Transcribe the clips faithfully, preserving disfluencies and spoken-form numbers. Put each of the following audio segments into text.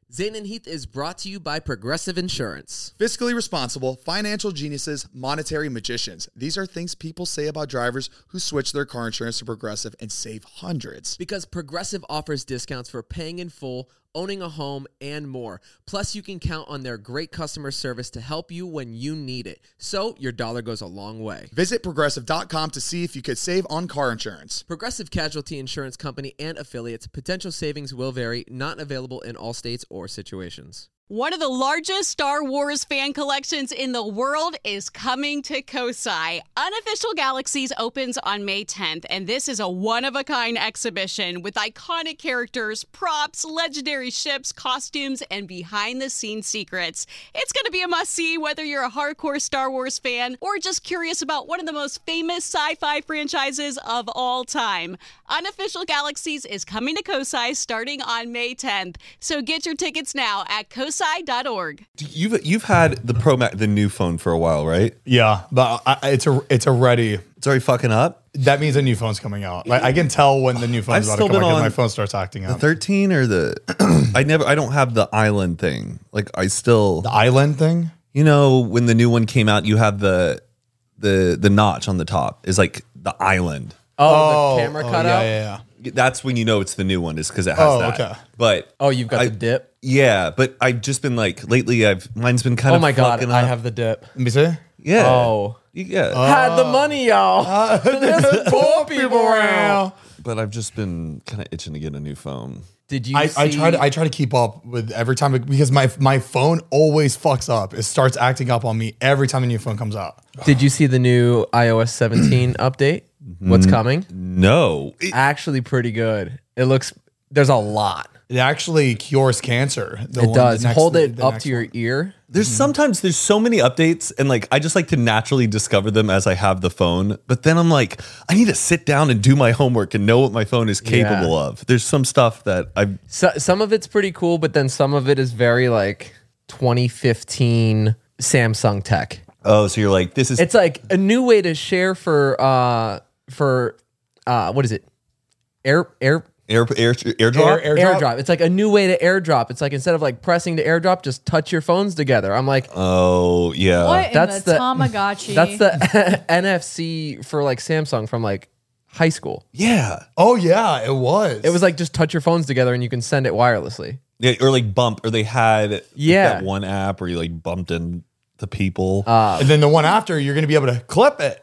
Zane and Heath is brought to you by Progressive Insurance. Fiscally responsible, financial geniuses, monetary magicians. These are things people say about drivers who switch their car insurance to Progressive and save hundreds. Because Progressive offers discounts for paying in full, owning a home, and more. Plus, you can count on their great customer service to help you when you need it. So, your dollar goes a long way. Visit progressive dot com to see if you could save on car insurance. Progressive Casualty Insurance Company and affiliates. Potential savings will vary. Not available in all states or situations. One of the largest Star Wars fan collections in the world is coming to Kosai. Unofficial Galaxies opens on May tenth, and this is a one-of-a-kind exhibition with iconic characters, props, legendary ships, costumes, and behind-the-scenes secrets. It's going to be a must-see whether you're a hardcore Star Wars fan or just curious about one of the most famous sci-fi franchises of all time. Unofficial Galaxies is coming to Kosai starting on May tenth, so get your tickets now at kosai dot org. You've you've had the Pro Max, the new phone, for a while, right? Yeah, but I, it's a it's already It's already fucking up. that means a new phone's coming out. Like I can tell when the new phone's I've about still to come been out 'cause on my phone starts acting The up. thirteen or the I never I don't have the island thing. Like I still The island thing. you know when the new one came out, you have the the the notch on the top is like the island. Oh, the camera oh, cutout? Yeah, yeah, yeah. That's when you know it's the new one, is because it has Oh, that. okay. But Oh, you've got I- the dip? yeah, but I've just been like lately. I've mine's been kind Oh of my God, fucking I up. have the dip. Let me see. yeah. Oh. yeah. Had the money, y'all. There's poor people around. But I've just been kind of itching to get a new phone. Did you I, see? I try to I try to keep up with every time because my my phone always fucks up. It starts acting up on me every time a new phone comes out. Did you see the new i O S seventeen update? What's coming? No, It- Actually pretty good. It looks, there's a lot. It actually cures cancer. the It one- does. the next- Hold it the up next to your one. ear. there's sometimes there's so many updates, and like I just like to naturally discover them as I have the phone. But then I'm like, I need to sit down and do my homework and know what my phone is capable Yeah. of. There's some stuff that I So, some of it's pretty cool, but then some of it is very like twenty fifteen Samsung tech. oh, so you're like this is It's like a new way to share for uh for uh what is it? Air air air air airdrop. Air- air- Airdrop? airdrop. It's like a new way to airdrop. It's like instead of like pressing to airdrop, just touch your phones together. I'm like, oh yeah. What That's in the, the- Tamagotchi? that's the N F C for like Samsung from like high school. Yeah. Oh yeah, it was. It was like just touch your phones together and you can send it wirelessly. Yeah, or like bump, or they had like, Yeah. that one app where you like bumped in the people. and then the one after you're gonna be able to clip it.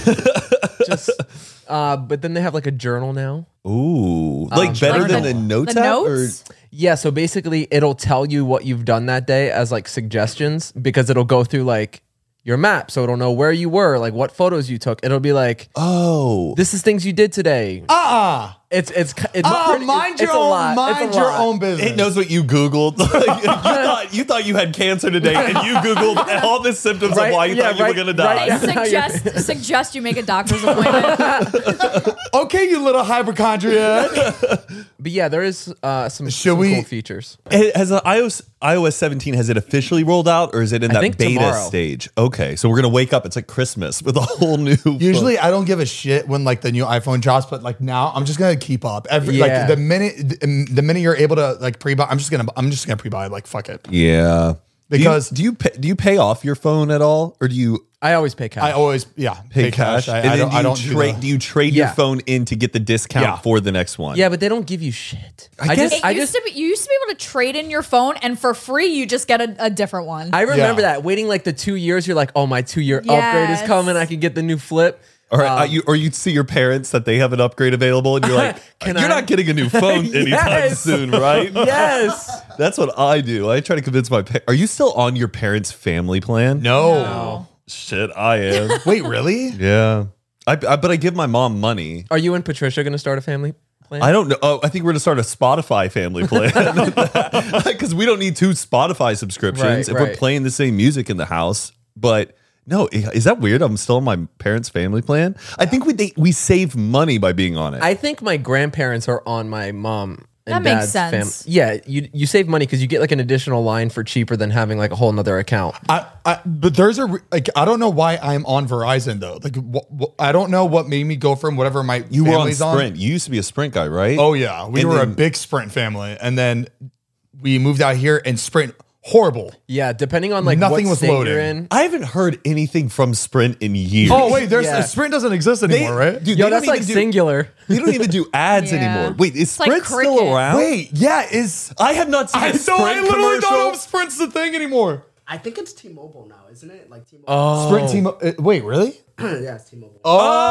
Just uh but then they have like a journal now. Ooh, like better Like than the- the notes the app? notes? Yeah, so basically it'll tell you what you've done that day as like suggestions because it'll go through like your map, so it'll know where you were, like what photos you took. It'll be like, Oh, this is things you did today. Uh-uh. It's it's it's Uh, pretty- mind it's your a own lot. It's a mind your lot. own business. it knows what you Googled. Like, you, thought, you thought you had cancer today, and you Googled all the symptoms Right, of why you yeah, thought you right, were going to die. right. They suggest suggest you make a doctor's appointment. Okay, you little hypochondriac. But yeah, there is uh, some, Should some we- cool features. Has the iOS iOS seventeen, has it officially rolled out, or is it in I that think beta tomorrow. stage? Okay, so we're gonna wake up. It's like Christmas with a whole new. Usually, I don't give a shit when like the new iPhone drops, but like now, I'm just gonna keep up. Every Yeah. like the minute the, the minute you're able to like pre-buy, I'm just gonna I'm just gonna pre-buy. Like fuck it. yeah. Because- do you, do you pay, do you pay off your phone at all, or do you I always pay cash. I always yeah pay, cash? I, and I then don't do you I don't trade? do Do, you trade Yeah. your phone in to get the discount Yeah. for the next one? yeah, but they don't give you shit. I guess- It I used just to be you used to be able to trade in your phone, and for free you just get a, a different one. I remember Yeah. that waiting like the two years. You're like, oh, my two year upgrade is Yes. coming. I can get the new flip. Or, Um, uh, you, or you'd see your parents that they have an upgrade available, and you're like, Can you're I? not getting a new phone anytime Yes. soon, right? Yes. That's what I do. I try to convince my parents. Are you still on your parents' family plan? No. No. Shit, I am. Wait, really? Yeah. I, I, but I give my mom money. Are you and Patricia going to start a family plan? I don't know. Oh, I think we're going to start a Spotify family plan. Because we don't need two Spotify subscriptions Right, if we're right. playing the same music in the house. But no, i- is that weird? I'm still on my parents' family plan. I think we they, we save money by being on it. I think my grandparents are on my mom and That makes dad's sense. fam- Yeah, you you save money because you get like an additional line for cheaper than having like a whole nother account. I, I but there's a re- like I don't know why I'm on Verizon though. Like wh- wh- I don't know what made me go from whatever my you were on family's Sprint. You used to be a Sprint guy, right? Oh yeah, we And were a then- big Sprint family, and then we moved out here and Sprint, horrible. Yeah, depending on like Nothing what was state loading. you're in. I haven't heard anything from Sprint in years. Oh, wait, there's Yeah. Sprint doesn't exist anymore, right? Dude, Yo, they that's don't like even do- singular. They don't even do ads Yeah. anymore. Wait, is It's like Sprint still Cricket. around? Wait, yeah, is I have not seen I a know. Sprint I literally commercial. don't know if Sprint's the thing anymore. I think it's T-Mobile now, isn't it? Like T-Mobile. Oh, Sprint team. Uh, wait, really? yeah, it's T-Mobile.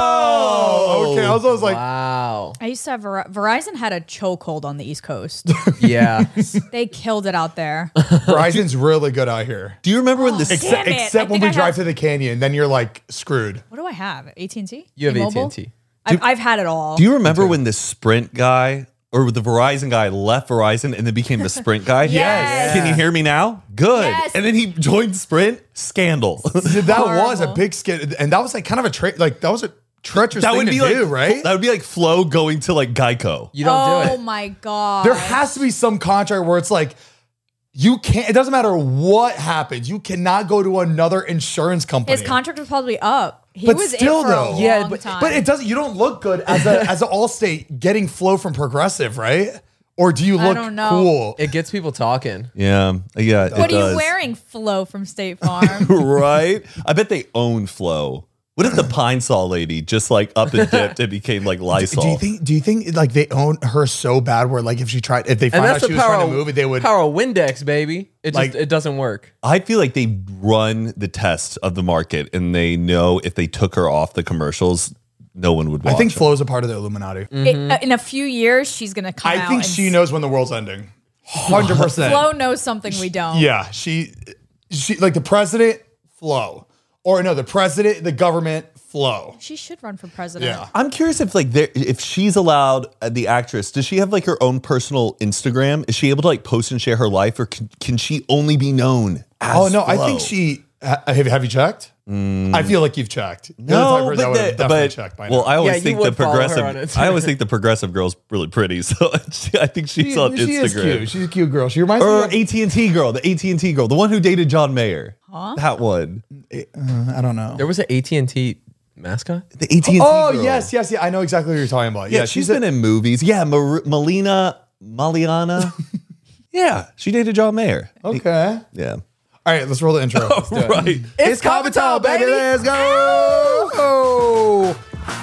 Oh, okay. I was, I was like, wow. I used to have Ver- Verizon had a chokehold on the East Coast. Yeah. They killed it out there. Verizon's really good out here. Do you remember when the Damn Except, it. I except when think we I drive have- to the canyon, then you're like screwed. What do I have? A T and T? You have A T T-Mobile? and T. I've, I've had it all. Do you remember when the Sprint guy or the Verizon guy left Verizon and then became the Sprint guy? Yes. Can you hear me now? Good. Yes. And then he joined Sprint. Scandal. That was a Horrible. big skit, and that was like kind of a tra- like that was a treacherous that thing would to be do, like right? That would be like Flo going to like Geico. You don't oh do it. my God. There has to be some contract where it's like you can't. It doesn't matter what happens. You cannot go to another insurance company. His contract was probably up. He But was still, it for though. a Yeah, long but- time. But it doesn't. You don't look good as a as an Allstate getting flow from Progressive, right? Or do you I look don't know. cool? It gets people talking. Yeah. Yeah. it what are does. you wearing, Flo from State Farm? Right? I bet they own Flo. What if the Pine Sol lady just like up and dipped and became like Lysol? Do you think? Do you think like they own her so bad where like if she tried, if they And found out that's she the was power trying of, to move it, they would. power of Windex, baby. It just Like- it doesn't work. I feel like they run the test of the market and they know if they took her off the commercials, no one would watch. I think her. Flo's a part of the Illuminati. It- uh, in a few years, she's gonna come I out. think and she s- knows when the world's ending. Hundred percent. Flo knows something we don't. Yeah, she, she like the president, Flo, or no, the president, the government, Flo. She should run for president. Yeah. I'm curious if like there, if she's allowed uh, the actress, does she have like her own personal Instagram? Is she able to like post and share her life, or can, can she only be known as Oh no, I Flo? think she. ha- Have, have you checked? I feel like you've checked. The other time I No, heard that, I but, would've the, definitely but checked by well, now. I always Yeah, you think the would follow her on progressive. Instagram. I always think the progressive girl's really pretty, so she, I think she's on she is Instagram. cute. She's a cute girl. She reminds Or me. A T and T girl, the A T and T girl, the one who dated John Mayer. That one, Of, I don't know. There was an A T and T mascot. the A T and T. Oh girl. yes, yes, yeah. I know exactly what you're talking about. yeah, Yeah, she's a- been in movies. Yeah, Mar- Melina Maliana. Yeah, she dated John Mayer. Okay. Yeah, All right, let's roll the intro. right. It's Coffee Talk, baby. Let's go.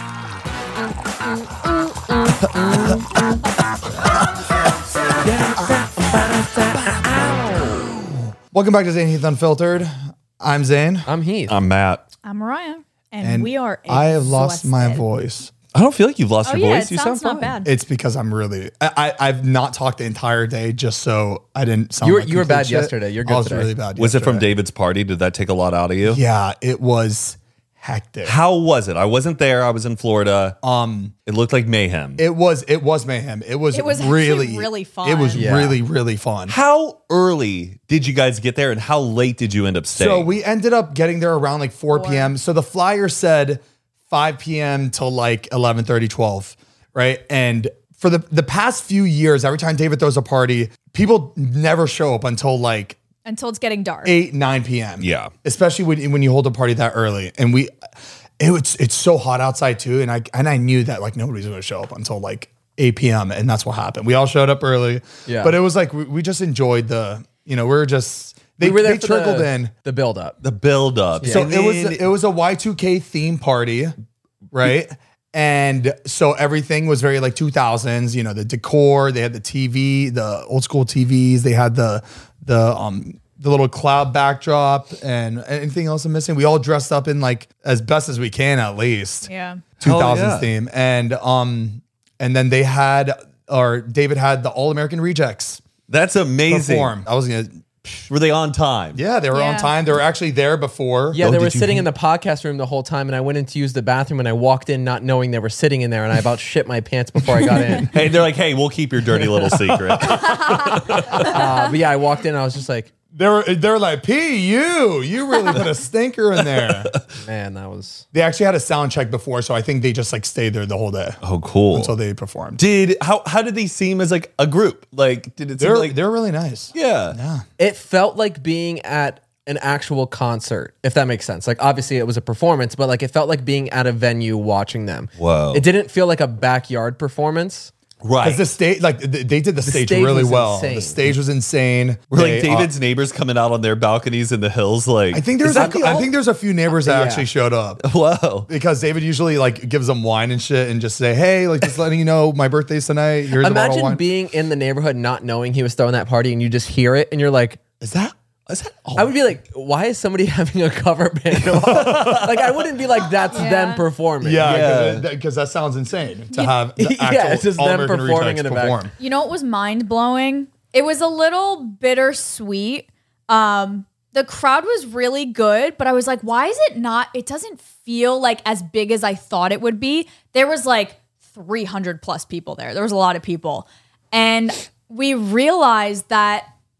Welcome back to Zane Heath Unfiltered. I'm Zane, I'm Heath. I'm Matt. I'm Mariah, and, and we are. I have lost my exhausted. voice. I don't feel like you've lost Oh your yeah, voice. it You sounds sound not fine. bad. It's because I'm really. I, I I've not talked the entire day just so I didn't sound. You were- like you were complete bad shit. yesterday. You're good I was today. really bad. Was it from yesterday. David's party? Did that take a lot out of you? Yeah, it was hectic. How was it? I wasn't there. I was in Florida. Um, It looked like mayhem. it was it was mayhem. It was It was actually really really fun. It was Yeah. really really fun. How early did you guys get there, and how late did you end up staying? So we ended up getting there around like four p.m. So the flyer said five p.m. till like eleven thirty, twelve, right? And for the, the past few years, every time David throws a party, people never show up until like Until it's getting dark. eight, nine p.m. Yeah. Especially when, when you hold a party that early. And we, it was, it's so hot outside too. And I, and I knew that like nobody's going to show up until like eight p.m. And that's what happened. We all showed up early. Yeah. But it was like, we, we just enjoyed the, you know, we were just, they, we were there they for trickled the, in. the build up. the build up. So And it was then- it was a Y two K theme party, right? And so everything was very like two thousands, you know, the decor, they had the T V, the old school T Vs, they had the the um the little cloud backdrop and anything else I'm missing. We all dressed up in like as best as we can at least. Yeah. two thousands Hell yeah. theme. And um and then they had or David had the All American Rejects That's amazing. perform. I was gonna Were they on time? yeah, they were on Yeah. time. They were actually there before. Yeah, Oh, they did were you sitting hang- in the podcast room the whole time, and I went in to use the bathroom, and I walked in not knowing they were sitting in there, and I about shit my pants before I got in. Hey, they're like, hey, we'll keep your dirty little secret. Uh, but yeah, I walked in, and I was just like, They were they were like, P, you, you really put a stinker in there. man, that was. They actually had a sound check before, so I think they just like stayed there the whole day Oh, cool. until they performed. Did how how did they seem as like a group? Like, did it seem They're like they're really nice. yeah. It felt like being at an actual concert, if that makes sense. Like, obviously, it was a performance, but like, it felt like being at a venue watching them. Whoa. It didn't feel like a backyard performance. Right. Because the stage, like th- they did the, stage, stage really was well. insane. The stage was insane. Were like They, uh, David's neighbors coming out on their balconies in the hills. Like I think is there's that a, the I ol- think there's a few neighbors that Yeah. actually showed up. Whoa. Because David usually like gives them wine and shit and just say, hey, like just letting you know my birthday's tonight. Here's a bottle of Imagine wine. being in the neighborhood not knowing he was throwing that party and you just hear it and you're like, Is that is that all? I would be like, why is somebody having a cover band? Like, I wouldn't be like, that's Yeah. them performing. Yeah, Yeah. because that sounds insane to have the Yeah, actual it's just them All-American performing Rejects in the back. perform. You know what was mind blowing? It was a little bittersweet. Um, the crowd was really good, but I was like, why is it not? It doesn't feel like as big as I thought it would be. There was like three hundred plus people there. There was a lot of people. And we realized that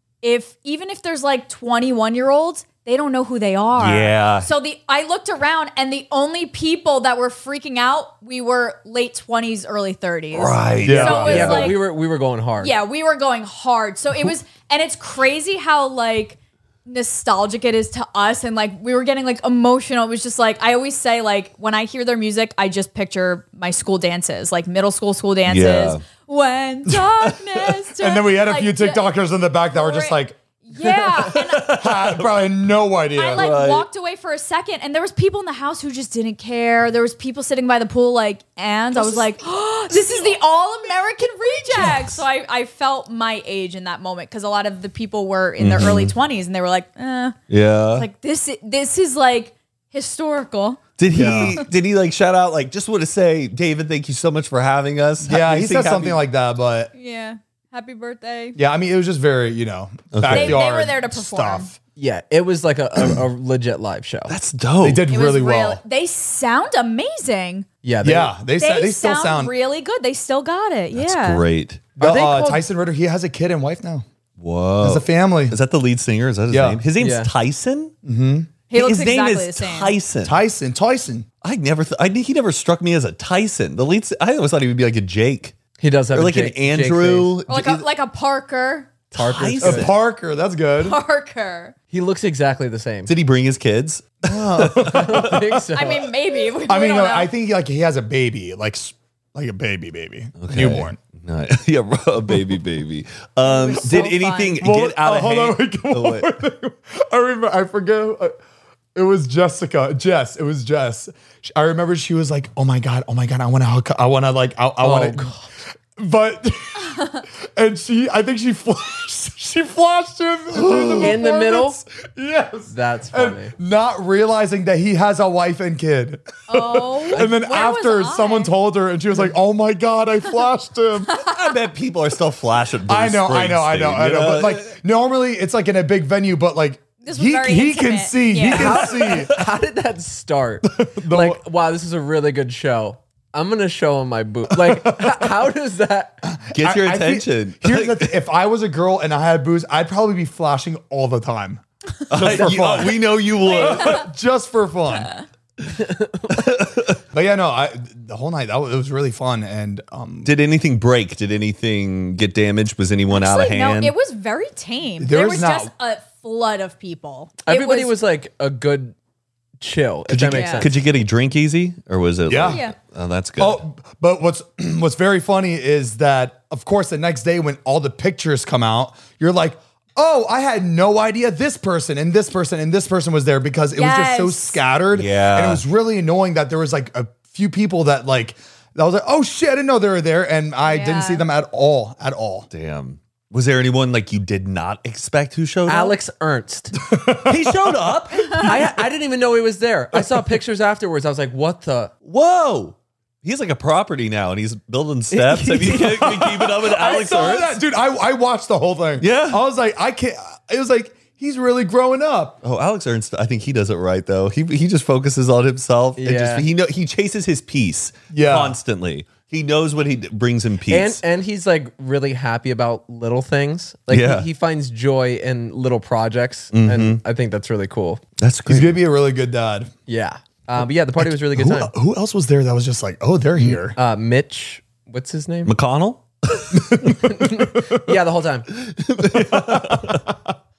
if even if there's like twenty-one year olds, they don't know who they are. Yeah. So the I looked around and the only people that were freaking out, we were late twenties, early thirties. Right. Yeah. So it was Yeah, like, but we were we were going hard. yeah, we were going hard. So it was, and it's crazy how like nostalgic it is to us. And like, we were getting like emotional. It was just like, I always say like, when I hear their music, I just picture my school dances, like middle school school dances. Yeah. When darkness. And then we had a like, few ju- TikTokers in the back that were just like, Yeah. And had probably no idea. I like Right. walked away for a second and there was people in the house who just didn't care. There was people sitting by the pool like, and I was like, oh, this is the all-American rejects. So I, I felt my age in that moment because a lot of the people were in their early twenties and they were like, eh. Yeah. Like this, i- this is like historical. Did he did he like shout out like just want to say, David, thank you so much for having us? yeah, Makes he me said happy. something like that, but Yeah. Happy birthday. yeah, I mean, it was just very, you know, They, backyard they were there to perform. stuff. Yeah, it was like a, a, a legit live show. That's dope. They did It really was well. real. They sound amazing. yeah, they, Yeah, they, They, sa- they still sound, sound. really good. They still got it. That's yeah. great. The, Are they uh, called- Tyson Ritter, he has a kid and wife now. Whoa. Has a family. Is that the lead singer? Is that his Yeah. name? His name's Yeah. Tyson? He looks his name exactly is the same. Tyson. Tyson, Tyson. I never th- I he never struck me as a Tyson. The lead s- I always thought he would be like a Jake. he does have Or a like Jake- an Jake Andrew. face. Or like a, like a Parker. Parker's Tyson. good. A Parker, that's good. Parker. He looks exactly the same. Did he bring his kids? I think so. I mean, maybe. We, I we mean, don't no, know. I think like he has a baby, like s- like a baby, baby, newborn. No, yeah, a baby, baby. Um, was so did anything fun. get out uh, of hold hand? on, wait, come Oh, on, wait. wait. I remember. I forget. uh, It was Jessica. Jess. It was Jess. She- I remember she was like, "Oh my god, oh my god, I want to hook. I want to like, I, I want to." But and she, I think she flashed. She flashed him during the In the middle? performance. Yes, That's And funny. not realizing that he has a wife and kid. Oh. And then where after, was I? someone told her, and she was like, "Oh my god, I flashed him." I bet people are still flashing. I know, I know, I know, I know. But Springsteen, like normally, it's like in a big venue, but like This was he very he can intimate. see, he Yeah. can see. How did that start? like, wow, this is a really good show. I'm gonna show him my boob. Like, h- how does that? Get your I- I think- attention. here's the thing, if I was a girl and I had booze, I'd probably be flashing all the time. Just for You- fun. we know you would. Just for fun. But yeah, no, I the whole night that was, it was really fun. And um Did anything break? Did anything get damaged? Was anyone out of Actually, hand? No, it was very tame. There There, was was, not- just a flood of people. It Everybody was, like a good chill. If that you, makes sense. Could you get a drink easy, or was it? Yeah. like- Yeah. Oh, that's good. oh, but what's what's very funny is that of course the next day when all the pictures come out, you're like, oh, I had no idea this person and this person and this person was there because it was just so Yes. scattered. Yeah. And it was really annoying that there was like a few people that like that was like, oh shit, I didn't know they were there. And I Yeah. didn't see them at all. At all. Damn. Was there anyone like you did not expect who showed Alex Ernst. up? He showed up. I I didn't even know he was there. I saw pictures afterwards. I was like, what the? Whoa. He's like a property now, and he's building steps. Have you been keeping up with Alex I saw Ernst? that, dude. I, I watched the whole thing. Yeah. I was like, I can't. It was like he's really growing up. Oh, Alex Ernst, I think he does it right though. He he just focuses on himself. And Yeah. just, he know he chases his peace Yeah. constantly. He knows what he d- brings him And peace. and he's like really happy about little things. Like Yeah. he, he finds joy in little projects, and I think that's really cool. That's He's great. gonna be a really good dad. Yeah. Uh, but yeah, the party was a really good Who, time. who else was there that was just like, oh, they're here? Uh, Mitch, what's his name? McConnell? Yeah, the whole time.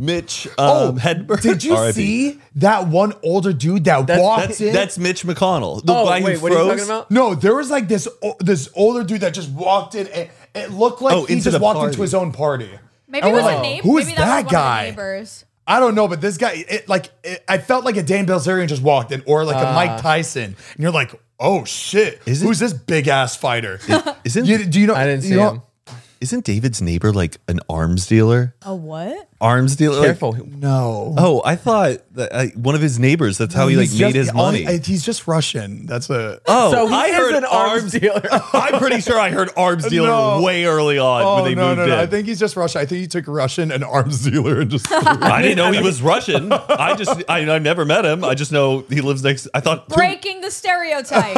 Mitch um, Oh, Hedberg. did you R I P. see that one older dude that That's- walked That's in? that's Mitch McConnell. The Oh, guy wait, who what are you froze. talking about? No, there was like this o- this older dude that just walked in. And it looked like Oh, he into just the walked party. into his own party. Maybe And it we're was like, a neighbor. who is Maybe that, that was guy? One of the neighbors. I don't know, but this guy, it, like, it, I felt like a Dan Bilzerian just walked in, or like a Mike Tyson, and you're like, oh shit, Is it- who's this big ass fighter? Isn't You- do you know? I didn't you see know- him. isn't David's neighbor like an arms dealer? A what? Arms dealer. like- Careful. No. oh, I thought that uh, one of his neighbors. That's how he like He's made just- his all- money. He's just Russian. That's a. Oh, So he I is heard an arms dealer. I'm pretty sure I heard arms dealer No. way early on Oh when they no moved no in. no! I think he's just Russian. I think he took Russian and arms dealer and just. I didn't know he was Russian. I just I, I never met him. I just know he lives next. I thought Breaking the stereotype.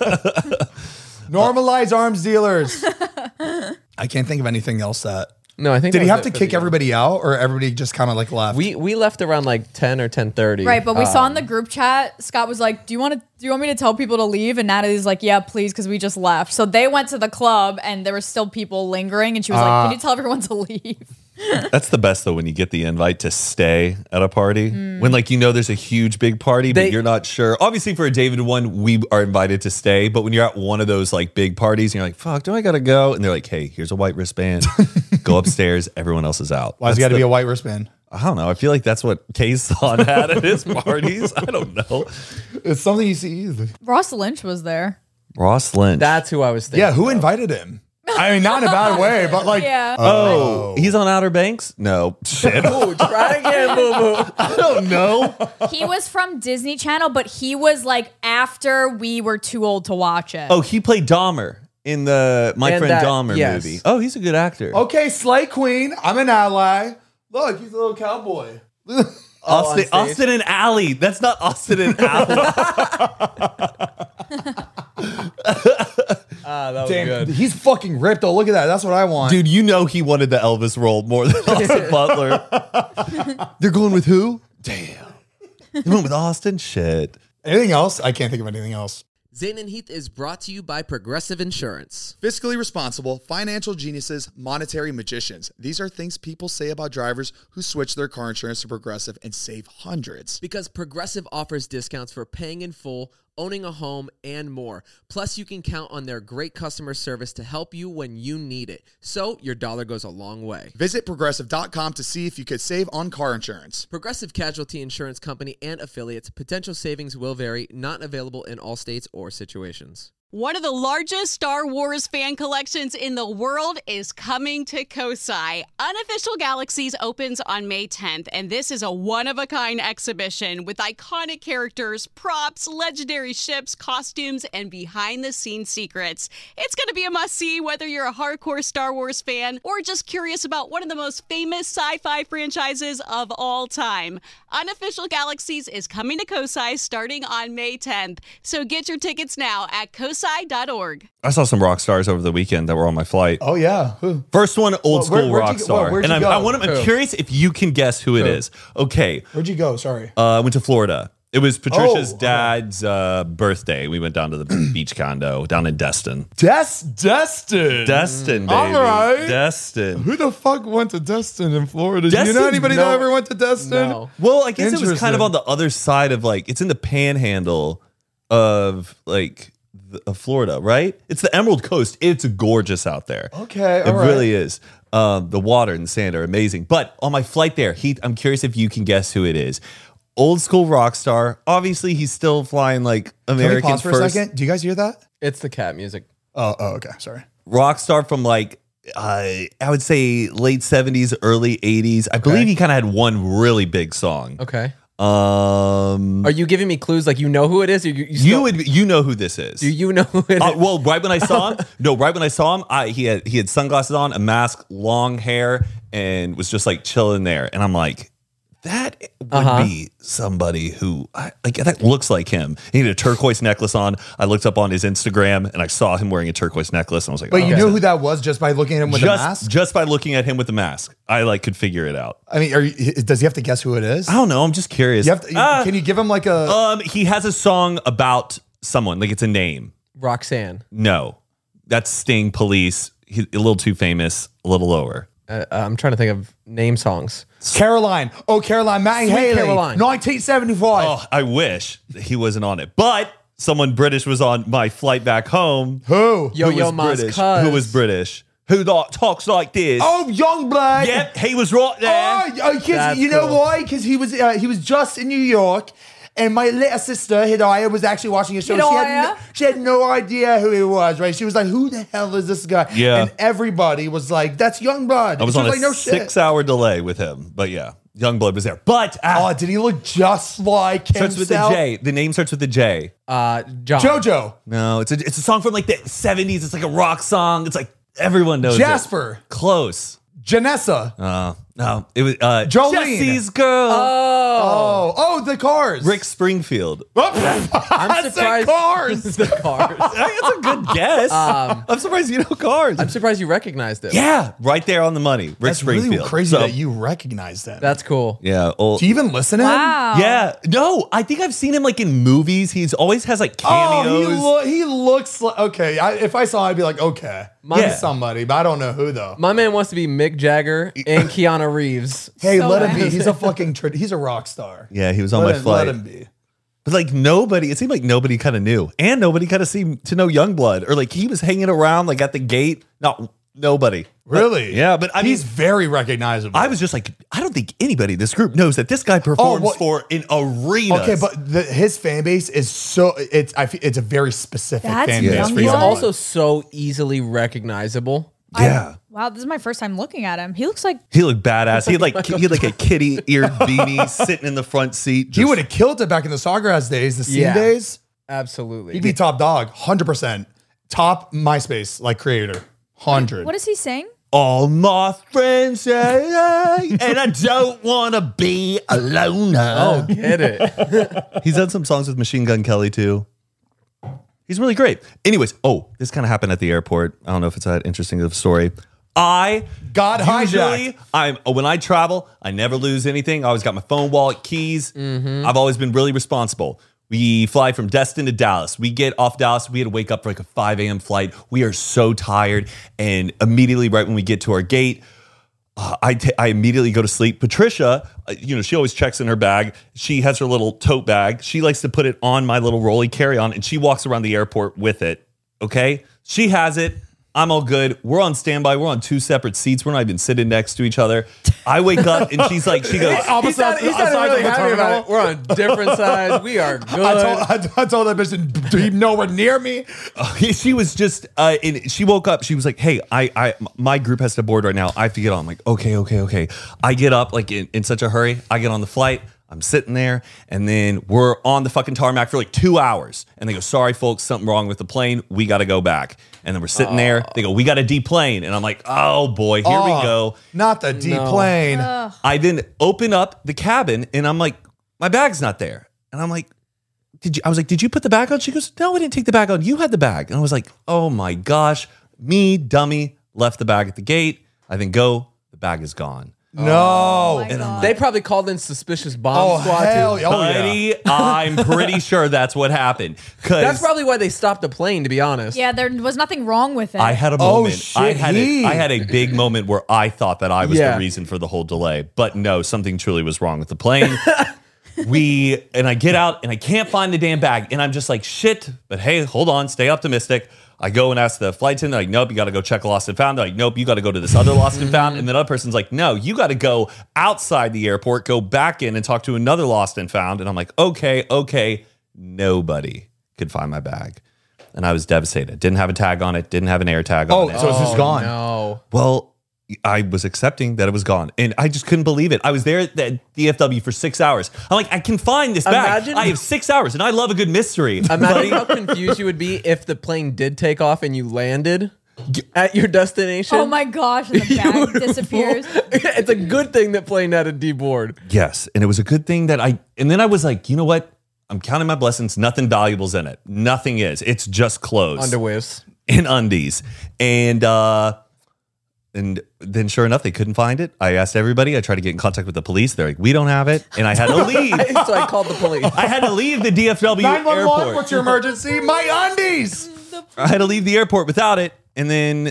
Normalize arms dealers. I can't think of anything else that. No, I think. Did that he was have it to for kick the- everybody out, or everybody just kind of like left? We we left around like ten or ten thirty. Right, but we saw in the group chat, Scott was like, "Do you want to? Do you want me to tell people to leave?" And Natalie's like, "Yeah, please," because we just left. So they went to the club, and there were still people lingering, and she was like, "Can you tell everyone to leave?" that's the best though when you get the invite to stay at a party when like you know there's a huge big party but They- you're not sure. Obviously for a David one we are invited to stay, but when you're at one of those like big parties and you're like, fuck, do I gotta go? And they're like, hey, here's a white wristband. Go upstairs. Everyone else is out. Why's it That's got to the- be a white wristband? I don't know. I feel like that's what Kayson had at his parties. I don't know. It's something you see easily. Ross Lynch was there. Ross Lynch. That's who I was thinking. Yeah, who of. invited him? I mean, not in a bad way, but like, Yeah. oh, he's on Outer Banks? No. Shit. Ooh, try again, boo boo. I don't know. He was from Disney Channel, but he was like after we were too old to watch it. Oh, he played Dahmer in the My And Friend that- Dahmer yes. movie. Oh, he's a good actor. okay, Slay Queen, I'm an ally. Look, he's a little cowboy. Austin, stage. Austin and Alley. That's not Austin and Alley. Ah, that was Damn, good. he's fuking ripped though. Look at that. That's what I want. Dude, you know he wanted the Elvis role more than Austin Butler. They're going with who? Damn. They went with Austin? Shit. Anything else? I can't think of anything else. Zane and Heath is brought to you by Progressive Insurance. Fiscally responsible, financial geniuses, monetary magicians. These are things people say about drivers who switch their car insurance to Progressive and save hundreds. Because Progressive offers discounts for paying in full, owning a home, and more. Plus, you can count on their great customer service to help you when you need it. So, your dollar goes a long way. Visit progressive dot com to see if you could save on car insurance. Progressive Casualty Insurance Company and affiliates. Potential savings will vary. Not available in all states or situations. One of the largest Star Wars fan collections in the world is coming to Kosai. Unofficial Galaxies opens on May tenth, and this is a one-of-a-kind exhibition with iconic characters, props, legendary ships, costumes, and behind-the-scenes secrets. It's going to be a must-see whether you're a hardcore Star Wars fan or just curious about one of the most famous sci-fi franchises of all time. Unofficial Galaxies is coming to Kosai starting on May tenth, so get your tickets now at kosai dot org. I saw some rock stars over the weekend that were on my flight. Oh yeah. Who? First one, old Well, school where- where'd rock you go- star. well, where'd and you I'm, go? I want to, I'm Who? curious if you can guess who it Who? is. Okay. Where'd you go? Sorry. Uh, I went to Florida. It was Patricia's Oh, okay. dad's uh, birthday. We went down to the beach condo down in Destin. Des Destin. Destin, baby. All right. Destin. Who the fuck went to Destin in Florida? Do you know Destin's anybody no- that ever went to Destin? No. Well, I guess it was kind Interesting. of on the other side of like, it's in the panhandle of like the, of Florida, right? It's the Emerald Coast. It's gorgeous out there. Okay, It all right. really is. Um, the water and the sand are amazing. But on my flight there, Heath, I'm curious if you can guess who it is. Old school rock star. Obviously, he's still flying like Can we American pause for first. a second? Do you guys hear that? It's the cat music. Oh, oh, okay. Sorry. Rock star from like uh, I would say late seventies, early eighties. I believe he kind of had one really big song. Okay. Um, Are you giving me clues like you know who it is? Or you, you, you still- would you know who this is? Do you know who it is? Uh, well, right when I saw him, no, right when I saw him, I, he had he had sunglasses on, a mask, long hair, and was just like chilling there. And I'm like, that would Uh-huh. be somebody who I, like that looks like him. He had a turquoise necklace on. I looked up on his Instagram and I saw him wearing a turquoise necklace, and I was like, But oh, you okay. knew who that was just by looking at him with just a mask? just by looking at him with the mask, I like could figure it out. I mean, are you, does he have to guess who it is? I don't know. I'm just curious. You have to, Uh, can you give him like a... um, he has a song about someone. Like it's a name. Roxanne. No, that's Sting. Police. He's a little too famous. A little lower. Uh, I'm trying to think of name songs. Caroline. Oh, Caroline. Matty Sweet Haley. Caroline. nineteen seventy-five. Oh, I wish he wasn't on it. But someone British was on my flight back home. Who? Yo who Yo was Ma's British? cuz. Who was British? Who like, talks like this? Oh, Youngblood. Yep, he was right there. Oh, oh, 'cause That's you know cool. why? Because he was uh, he was just in New York, and my little sister Hidayah was actually watching a show. She had, no, Hidayah? she had no idea who he was. Right? She was like, "Who the hell is this guy?" Yeah. And everybody was like, "That's Youngblood." I was she on a like, "No shit." six-hour delay with him, but yeah, Youngblood was there. But ah, Oh, did he look just like starts himself? with the J. The name starts with the J. Uh, John. JoJo, No, it's a it's a song from like the seventies. It's like a rock song. It's like everyone knows it. Jasper, Close. Janessa. Uh, no, it was uh, Jolene. Jesse's girl. Oh, oh, the Cars. Rick Springfield. I'm the surprised. Cars. the Cars. That's a good guess. I'm surprised you know Cars. I'm surprised you recognized it. yeah, right there on the money. Rick That's Springfield. really crazy So, that you recognize that. That's cool. Yeah. Old, Do you even listen to him? Wow. yeah. No, I think I've seen him like in movies. He's always has like Oh, cameos. he, lo- he looks like, okay. I, if I saw him, I'd be like, okay. My- He's somebody, but I don't know who though. My man wants to be Mick Jagger and Keanu Reeves. Hey, So let him bad. be. He's a fucking, tr- he's a rock star. yeah, he was on Let my him, flight. let him be. But like nobody, it seemed like nobody kind of knew, and nobody kind of seemed to know Youngblood, or like he was hanging around like at the gate. Not nobody. Really? Yeah, but I he's mean, very recognizable. I was just like, I don't think anybody in this group knows that this guy performs what- for an arena. okay, but the, his fan base is so it's I feel it's a very specific That's fan Yeah. base. young for He's blood. Youngblood. also so easily recognizable. yeah. Wow, this is my first time looking at him. He looks like He looked badass. He had like he had like a kitty eared beanie sitting in the front seat. he just- would have killed it back in the Sawgrass days, the scene Yeah. days. Absolutely. He'd be top dog, hundred percent, top MySpace like creator, hundred. what does he sing? all my friends say, hey, and I don't want to be alone. Oh, get it. He's done some songs with Machine Gun Kelly too. He's really great. Anyways, oh, this kind of happened at the airport. I don't know if it's that interesting of a story. I God usually, I'm when I travel, I never lose anything. I always got my phone, wallet, keys. I've always been really responsible. We fly from Destin to Dallas. We get off Dallas. We had to wake up for like a five a.m. flight. We are so tired. And immediately, right when we get to our gate, uh, I, t- I immediately go to sleep. Patricia, uh, you know, she always checks in her bag. She has her little tote bag. She likes to put it on my little rolly carry-on, and she walks around the airport with it. Okay? She has it. I'm all good. We're on standby. We're on two separate seats. We're not even sitting next to each other. I wake up and she's like, she goes, He's not, he's not really happy about it. We're on different sides. We are good. I told, I, I told that bitch to be nowhere near me. she was just, uh, and she woke up. She was like, hey, I, I, my group has to board right now. I have to get on. I'm like, okay, okay, okay. I get up like in, in such a hurry. I get on the flight. I'm sitting there, and then we're on the fucking tarmac for like two hours. And they go, sorry, folks, something wrong with the plane. We got to go back. And then we're sitting there. They go, we got to deplane. And I'm like, oh, boy, here we Oh, go. Not the deep plane. I then open up the cabin, and I'm like, my bag's not there. And I'm like, did you? I was like, did you put the bag on? She goes, no, I didn't take the bag on. You had the bag. And I was like, oh, my gosh. Me, dummy, left the bag at the gate. I then go, the bag is gone. No. And I'm They probably called in suspicious bomb Oh, squad hell too. yeah. Oh, yeah. Buddy, I'm pretty sure that's what happened. Because That's probably why they stopped the plane, to be honest. Yeah, there was nothing wrong with it. I had a Oh, moment. shit, I had he- a, I had a big moment where I thought that I was Yeah. the reason for the whole delay. But no, something truly was wrong with the plane. we and I get out and I can't find the damn bag. And I'm just like, shit. But hey, hold on, stay optimistic. I go and ask the flight attendant, like, nope, you got to go check lost and found. They're like, nope, you got to go to this other lost and found. And then other person's like, no, you got to go outside the airport, go back in and talk to another lost and found. And I'm like, okay, okay. Nobody could find my bag. And I was devastated. Didn't have a tag on it. Didn't have an air tag Oh, on it. so it's just gone. No. Well, I was accepting that it was gone, and I just couldn't believe it. I was there at the D F W for six hours. I'm like, I can find this bag. Imagine- I have six hours, and I love a good mystery. Imagine buddy. how confused you would be if the plane did take off and you landed at your destination. oh my gosh, and the bag disappears. It's a good thing that plane had a deboard. Yes, and it was a good thing that I. And then I was like, you know what? I'm counting my blessings. Nothing valuable's in it. Nothing is. It's just clothes Underwears. and undies, and uh, and then sure enough, they couldn't find it. I asked everybody. I tried to get in contact with the police. They're like, we don't have it, and I had to leave. So I called the police. I had to leave the D F W nine one one, airport. what's your emergency? My undies. I had to leave the airport without it, and then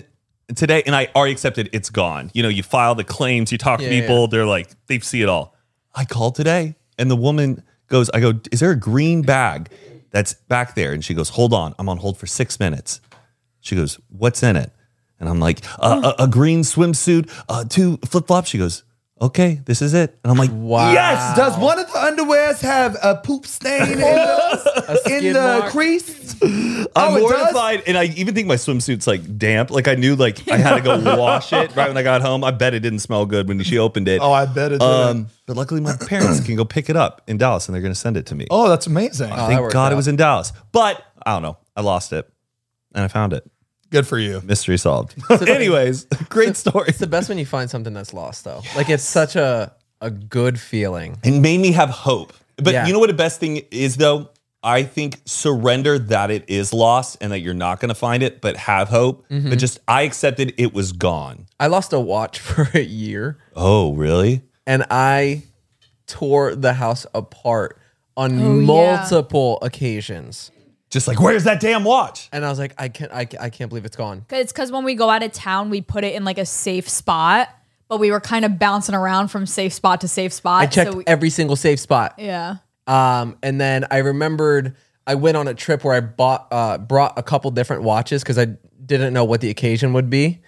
today, and I already accepted it's gone. You know, you file the claims, you talk Yeah, to people, yeah. they're like, they see it all. I called today, and the woman goes, I go, is there a green bag that's back there? And she goes, hold on, I'm on hold for six minutes. She goes, what's in it? And I'm like, uh, a, a green swimsuit, uh, two flip-flops. She goes, okay, this is it. And I'm like, Wow. Yes. Does one of the underwears have a poop stain in the, in skid the mark? crease? I'm Oh, it does? mortified, and I even think my swimsuit's like damp. Like I knew, like I had to go wash it right when I got home. I bet it didn't smell good when she opened it. Oh, I bet it did. Um, but luckily, my parents can go pick it up in Dallas, and they're going to send it to me. Oh, that's amazing. Oh, that Thank worked God it out. was in Dallas. But I don't know. I lost it, and I found it. Good for you. Mystery solved. Anyways, great story. It's the best when you find something that's lost, though. Like it's such a a good feeling. It made me have hope. But Yeah. you know what the best thing is, though? I think surrender that it is lost and that you're not going to find it, but have hope. Mm-hmm. But just, I accepted it was gone. I lost a watch for a year, Oh, really? and I tore the house apart on Oh, yeah. multiple occasions. Just like, where's that damn watch? And I was like, I can't, I, can't- I can't believe it's gone. It's because when we go out of town, we put it in like a safe spot, but we were kind of bouncing around from safe spot to safe spot. I checked so we- every single safe spot. yeah. Um, and then I remembered I went on a trip where I bought uh, brought a couple different watches because I didn't know what the occasion would be.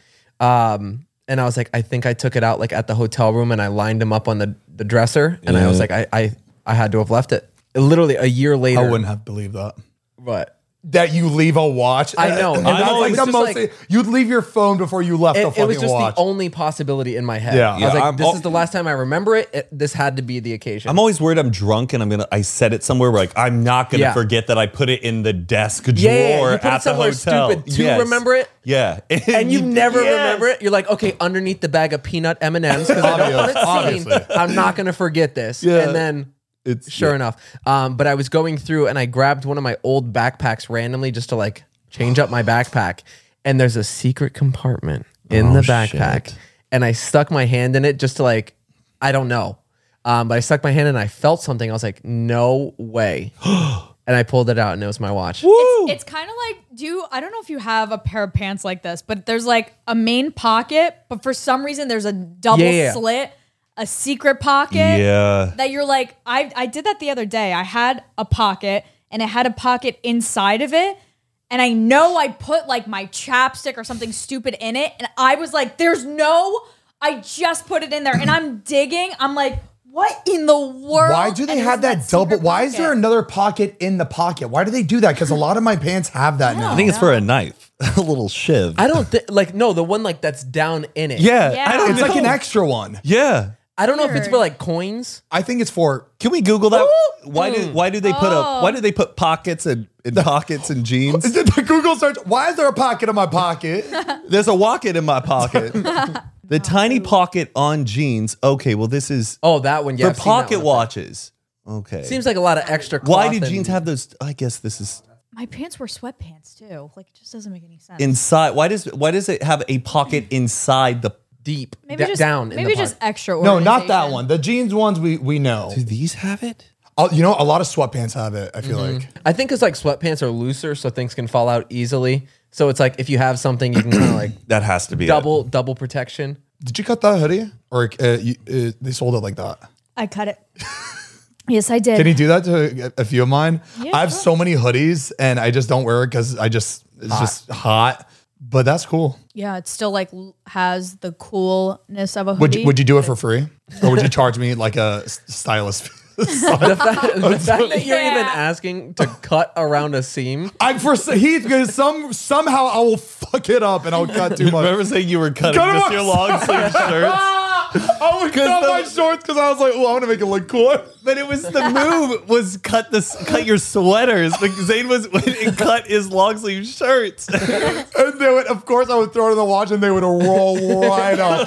Um, and I was like, I think I took it out like at the hotel room and I lined them up on the, the dresser. And I was like, I, I I had to have left it. Literally a year later. I wouldn't have believed that. But That you leave a watch. I know. And I that's know, like it was the just most. like- You'd leave your phone before you left it, the it fucking was just watch. the only possibility in my head. Yeah. I was Yeah, like, I'm this al- is the last time I remember it. it. This had to be the occasion. I'm always worried I'm drunk and I'm going to, I set it somewhere where like, I'm not going to Yeah. forget that I put it in the desk drawer yeah, yeah, yeah. You put at it somewhere the hotel. stupid to Yes. remember it. Yeah. And you never Yes. remember it. You're like, okay, underneath the bag of peanut M and M's because I don't want it seen. Obviously. I'm not gonna forget this. Yeah. And then, It's sure yeah. enough, um, but I was going through and I grabbed one of my old backpacks randomly just to like change up my backpack, and there's a secret compartment in Oh, the backpack, shit. and I stuck my hand in it just to like, I don't know, um, but I stuck my hand in and I felt something. I was like, no way. And I pulled it out and it was my watch. It's, it's kind of like, do you, I don't know if you have a pair of pants like this, but there's like a main pocket, but for some reason there's a double Yeah, yeah. slit, a secret pocket. Yeah. That you're like, I, I did that the other day. I had a pocket and it had a pocket inside of it. And I know I put like my chapstick or something stupid in it. And I was like, there's no, I just put it in there and I'm digging. I'm like, what in the world? Why do they And have it's that double? secret Why is there pocket. another pocket in the pocket? Why do they do that? Because a lot of my pants have that now. I think it's for a knife, a little shiv. I don't think like no, the one like that's down in it. yeah. Yeah. I don't It's like an know. extra one. Yeah. I don't know if it's Weird. for like coins. I think it's for. Can we Google that? Why do why do they put Oh. a why do they put pockets and, and pockets and jeans? The Google search. Why is there a pocket in my pocket? There's a pocket in my pocket. The tiny pocket on jeans. Okay, well this is Oh, that one. Yeah, for I've seen that pocket one. watches. Okay. Seems like a lot of extra. Why cloth do and- jeans have those? I guess this is My pants were sweatpants too. Like it just doesn't make any sense. inside. Why does why does it have a pocket inside the? deep maybe da- just down? in Maybe the just pocket. extra. No, not that organization. one. The jeans ones we we know. Do these have it? Oh, you know, a lot of sweatpants have it. I feel like. I think it's like sweatpants are looser, so things can fall out easily. So it's like if you have something, you can kind of like That has to be it. double double protection. Did you cut that hoodie, or uh, you, uh, they sold it like that? I cut it. Yes, I did. Can you do that to a, a few of mine? Yeah, I have of so many hoodies, and I just don't wear it because I just it's just hot. But that's cool. Yeah, it still like l- has the coolness of a Would hoodie. you, would you do it for free, or would you charge me like a s- stylist? The fact, the fact that you're even Yeah. asking to cut around a seam. I'm for Heath because some somehow I will fuck it up and I'll cut too much. Remember saying you were cutting Cut 'em just off. your long sleeve shirts? I would cut my shorts because I was like, oh, I want to make it look cool. But it was the move was cut this cut your sweaters. Like Zane was went and cut his long sleeve shirts. And they would, of course, I would throw it in the wash and they would roll right up.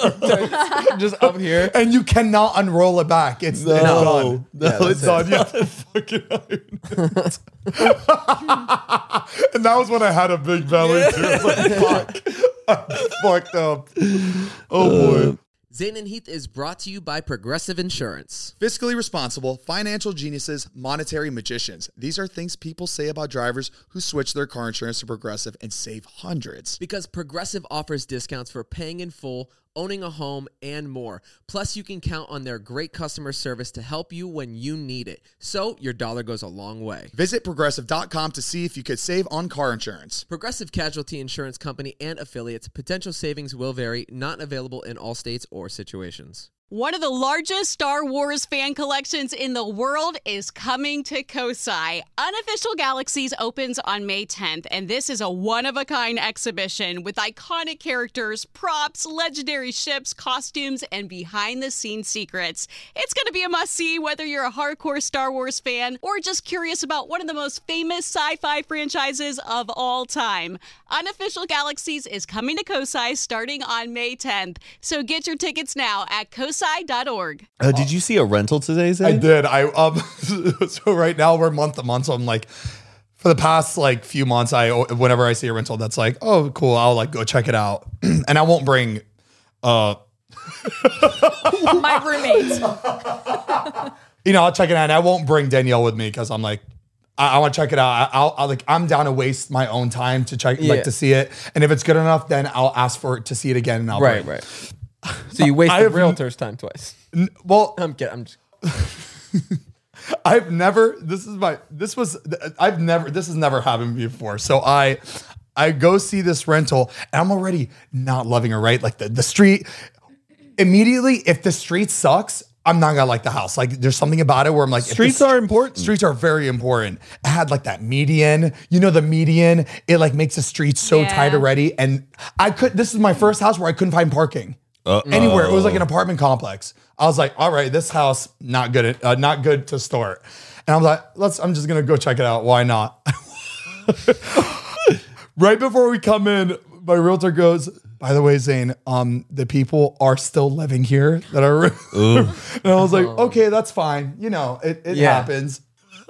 And, Just up here. and you cannot unroll it back. It's, it's done. No, It's done. You have to fucking iron it. And that was when I had a big belly too. I was like, fuck. I fucked up. Oh boy. Zane and Heath is brought to you by Progressive Insurance. Fiscally responsible, financial geniuses, monetary magicians. These are things people say about drivers who switch their car insurance to Progressive and save hundreds. Because Progressive offers discounts for paying in full, owning a home, and more. Plus, you can count on their great customer service to help you when you need it. So, your dollar goes a long way. Visit progressive dot com to see if you could save on car insurance. Progressive Casualty Insurance Company and affiliates. Potential savings will vary. Not available in all states or situations. One of the largest Star Wars fan collections in the world is coming to Kosai. Unofficial Galaxies opens on May tenth, and this is a one-of-a-kind exhibition with iconic characters, props, legendary ships, costumes, and behind-the-scenes secrets. It's going to be a must-see whether you're a hardcore Star Wars fan or just curious about one of the most famous sci-fi franchises of all time. Unofficial Galaxies is coming to Kosai starting on May tenth, so get your tickets now at kosai dot org. Uh, did you see a rental today, Zane? I did. I um. So right now we're month to month. So I'm like, for the past like few months, I whenever I see a rental that's like, oh cool, I'll like go check it out, and I won't bring, uh, My roommate. you know, I'll check it out, and I won't bring Danielle with me because I'm like, I, I want to check it out. I, I'll, I'll like, I'm down to waste my own time to check, Yeah. like to see it, and if it's good enough, then I'll ask for it to see it again, and I'll Right, bring. right. So you waste I the have- realtor's time twice. N- Well, I'm kidding. I'm just. I've never, this is my, this was, I've never, this has never happened before. So I, I go see this rental and I'm already not loving it, right? Like the, the street, immediately, if the street sucks, I'm not gonna like the house. Like there's something about it where I'm like, if Streets the are important. Streets are very important. It had like that median, you know, the median, it like makes the streets so Yeah. tight already. And I could, this is my first house where I couldn't find parking. Uh-oh. Anywhere. It was like an apartment complex. I was like, all right, this house, not good, at, uh, not good to start. And I was like, let's, I'm just going to go check it out. Why not? Right before we come in, my realtor goes, by the way, Zane, um, the people are still living here that are, and I was like, okay, that's fine. You know, it, it Yeah. happens.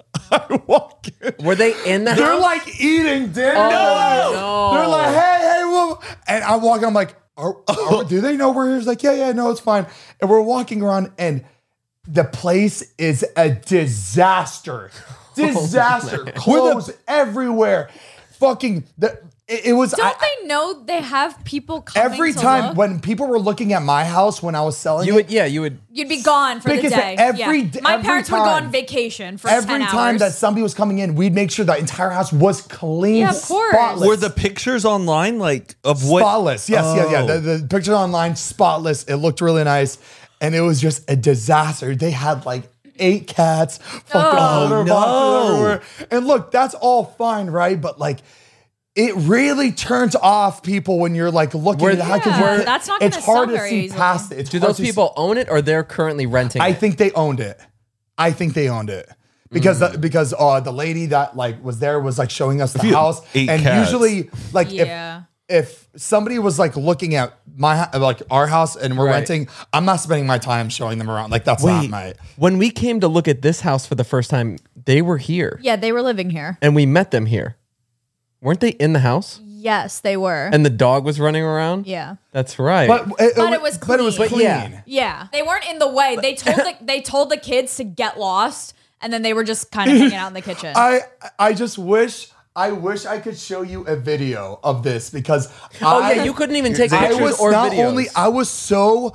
I walk in. Were they in the They're house? like eating dinner. Oh, no. They're like, hey, hey, whoa. And I walk, I'm like, are, are, do they know we're here? He's like, yeah, yeah, no, it's fine. And we're walking around and the place is a disaster. Disaster. Clothes everywhere. Fucking, the, it, it was. Don't I- they know they have people coming Every to time look? when people were looking at my house when I was selling You it, would, yeah, you would. You'd be gone for Because the day. every yeah. d- My every parents would go time- on vacation for every ten hours. time that somebody was coming in, we'd make sure the entire house was clean, Yeah, of course. spotless. Were the pictures online like of what? Spotless. Yes, yeah, yeah. Oh. The, the picture online, spotless. It looked really nice. And it was just a disaster. They had like eight cats, fucking Oh, litter no. boxes everywhere. And look, that's all fine, right? But like, it really turns off people when you're like looking Were- at how can Yeah, you- that's not it's gonna hard sell to very see easily. past it. It's Do hard those to see- people own it or they're currently renting I it? think they owned it. I think they owned it. Because the, because uh, the lady that like was there was like showing us the you had house, eight and cats. usually like Yeah. if if somebody was like looking at my hou- like our house and we're Right. renting, I'm not spending my time showing them around. Like that's not Wait, my. when we came to look at this house for the first time, they were here Yeah, they were living here. and we met them here. Weren't they in the house? Yes, they were. And the dog was running around? yeah. That's right. But it, But it was But it was clean. clean. But yeah. Yeah. They weren't in the way. They told the, they told the kids to get lost, and then they were just kind of hanging out in the kitchen. I I just wish I wish I could show you a video of this because oh, I, yeah, you couldn't even take I pictures was or not videos. only I was so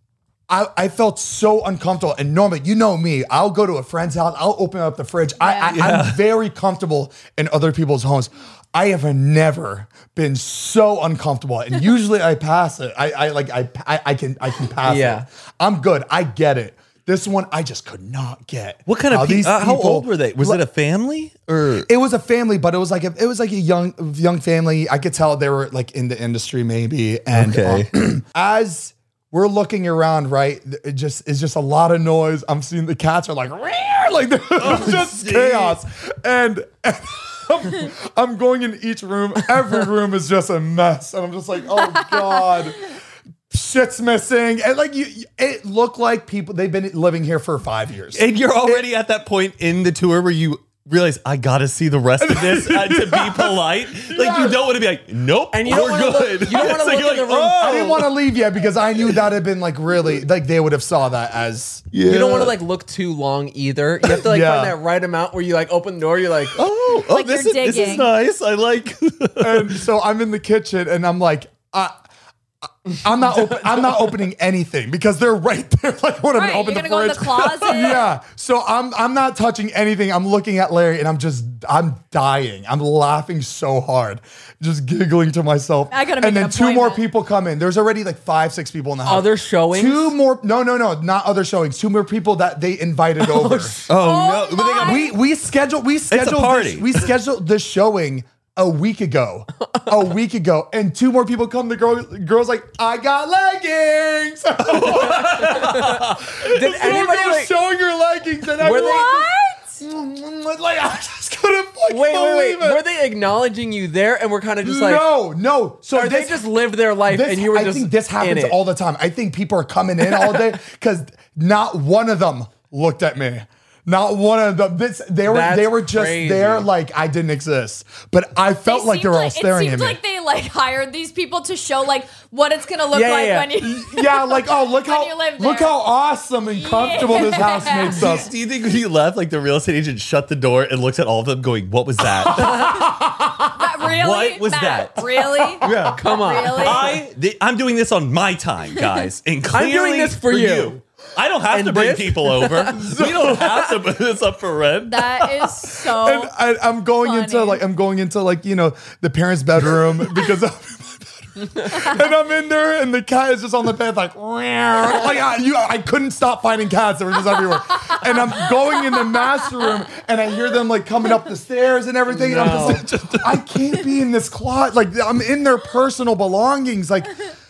I, I felt so uncomfortable. And normally, you know me, I'll go to a friend's house, I'll open up the fridge. I, I I'm very comfortable in other people's homes. I have never been so uncomfortable. And usually I pass it. I, I like I, I I can I can pass Yeah. it. I'm good. I get it. This one I just could not get. What kind How of pe- these uh, how people- old were they? Was it a family or? It was a family, but it was like a, it was like a young young family. I could tell they were like in the industry maybe. And Okay. um, as we're looking around, right, it just it's just a lot of noise. I'm seeing the cats are like "Rear!" like there's just chaos, and, and I'm, I'm going in each room. Every room is just a mess, and I'm just like, oh god. Shit's missing, and like you, it looked like people they've been living here for five years. And you're already at that point in the tour where you realize I gotta see the rest of this uh, to be polite. Like you don't want to be like, nope, And you don't we're wanna good. look- you don't wanna It's like, look in you're the room. oh. I didn't want to leave yet because I knew that had been like really like they would have saw that as You don't want to like look too long either. You have to like Yeah. find that right amount where you like open the door. You're like, oh, Oh, oh Like this, you're is, this is digging. nice. I like. and so I'm in the kitchen and I'm like, I, I'm not open, I'm not opening anything because they're right there. Like when I'm Right, open you're the gonna go in fridge. the closet. Yeah. So I'm I'm not touching anything. I'm looking at Larry and I'm just I'm dying. I'm laughing so hard, just giggling to myself. I gotta make and then an two more appointment. people come in. There's already like five, six people in the house. Other showings? Two more. No, no, no, not other showings. Two more people that they invited over. Oh, no! But they got- my- We we scheduled we scheduled party. This, we scheduled the showing a week ago. A week ago. And two more people come. The girl girl's like, I got leggings. did Anybody anybody was like, showing her leggings and were everyone they? What? like I just couldn't fucking Wait, wait, wait. believe it. Were they acknowledging you there, and we're kind of just like, no, no. So or this they just lived their life, This, and you were I just think this in happens it? all the time. I think people are coming in all day because not one of them looked at me. Not one of them. This they were That's they were just crazy. there like I didn't exist. But I felt like they seemed were all staring It at seemed me. like they like hired these people to show like what it's gonna look Yeah, like yeah, when you. yeah, like oh look When how you live look there. how awesome and comfortable this house Yeah. makes us. Do you think when you left, like the real estate agent shut the door and looked at all of them, going, "What was that?" Matt, really? What was Matt, that? Really? yeah, Come on. Really? I th- I'm doing this on my time, guys, and clearly doing this for you. I don't have And to bring this- people over. We don't have to put this up for rent. That is so. And I, I'm going into funny. like I'm going into like you know the parents' bedroom because I'm in my bedroom. and I'm in there and the cat is just on the bed like "Meow." like I, you I couldn't stop finding cats. They were just everywhere. And I'm going in the master room and I hear them like coming up the stairs and everything. And I'm just like, I can't be in this closet. Like I'm in their personal belongings. Like.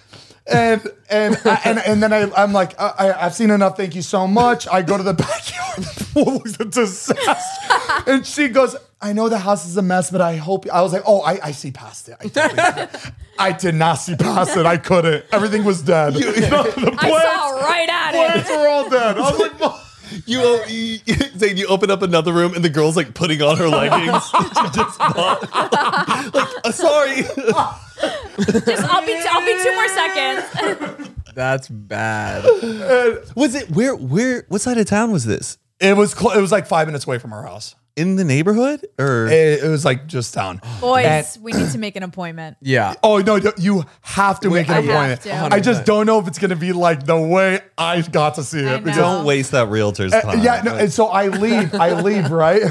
And and I, and and then I, I'm like, I, I- I've seen enough. Thank you so much. I go to the backyard. The pool looks a disaster. And she goes, I know the house is a mess, but I hope. I was like, oh, I, I see past it. I, definitely- I did not see past it. I couldn't. Everything was dead. You know, the I plants, saw right at plants it. were all dead. I was like, "Mom." You, o- you, you, Zane, you open up another room and the girl's like putting on her leggings. She just bought. Like, uh, sorry. Just I'll be I'll be two more seconds. That's bad. Was it where? Where? What side of town was this? It was cl- it was like five minutes away from our house. In the neighborhood, or It, it was like just down. Boys, And- we need to make an appointment. Yeah. Oh no, no, you have to make an I have appointment. to. I just don't know if it's gonna be like the way I got to see I it. know. don't waste that realtor's Uh, time. yeah, no, and so I leave. I leave, right?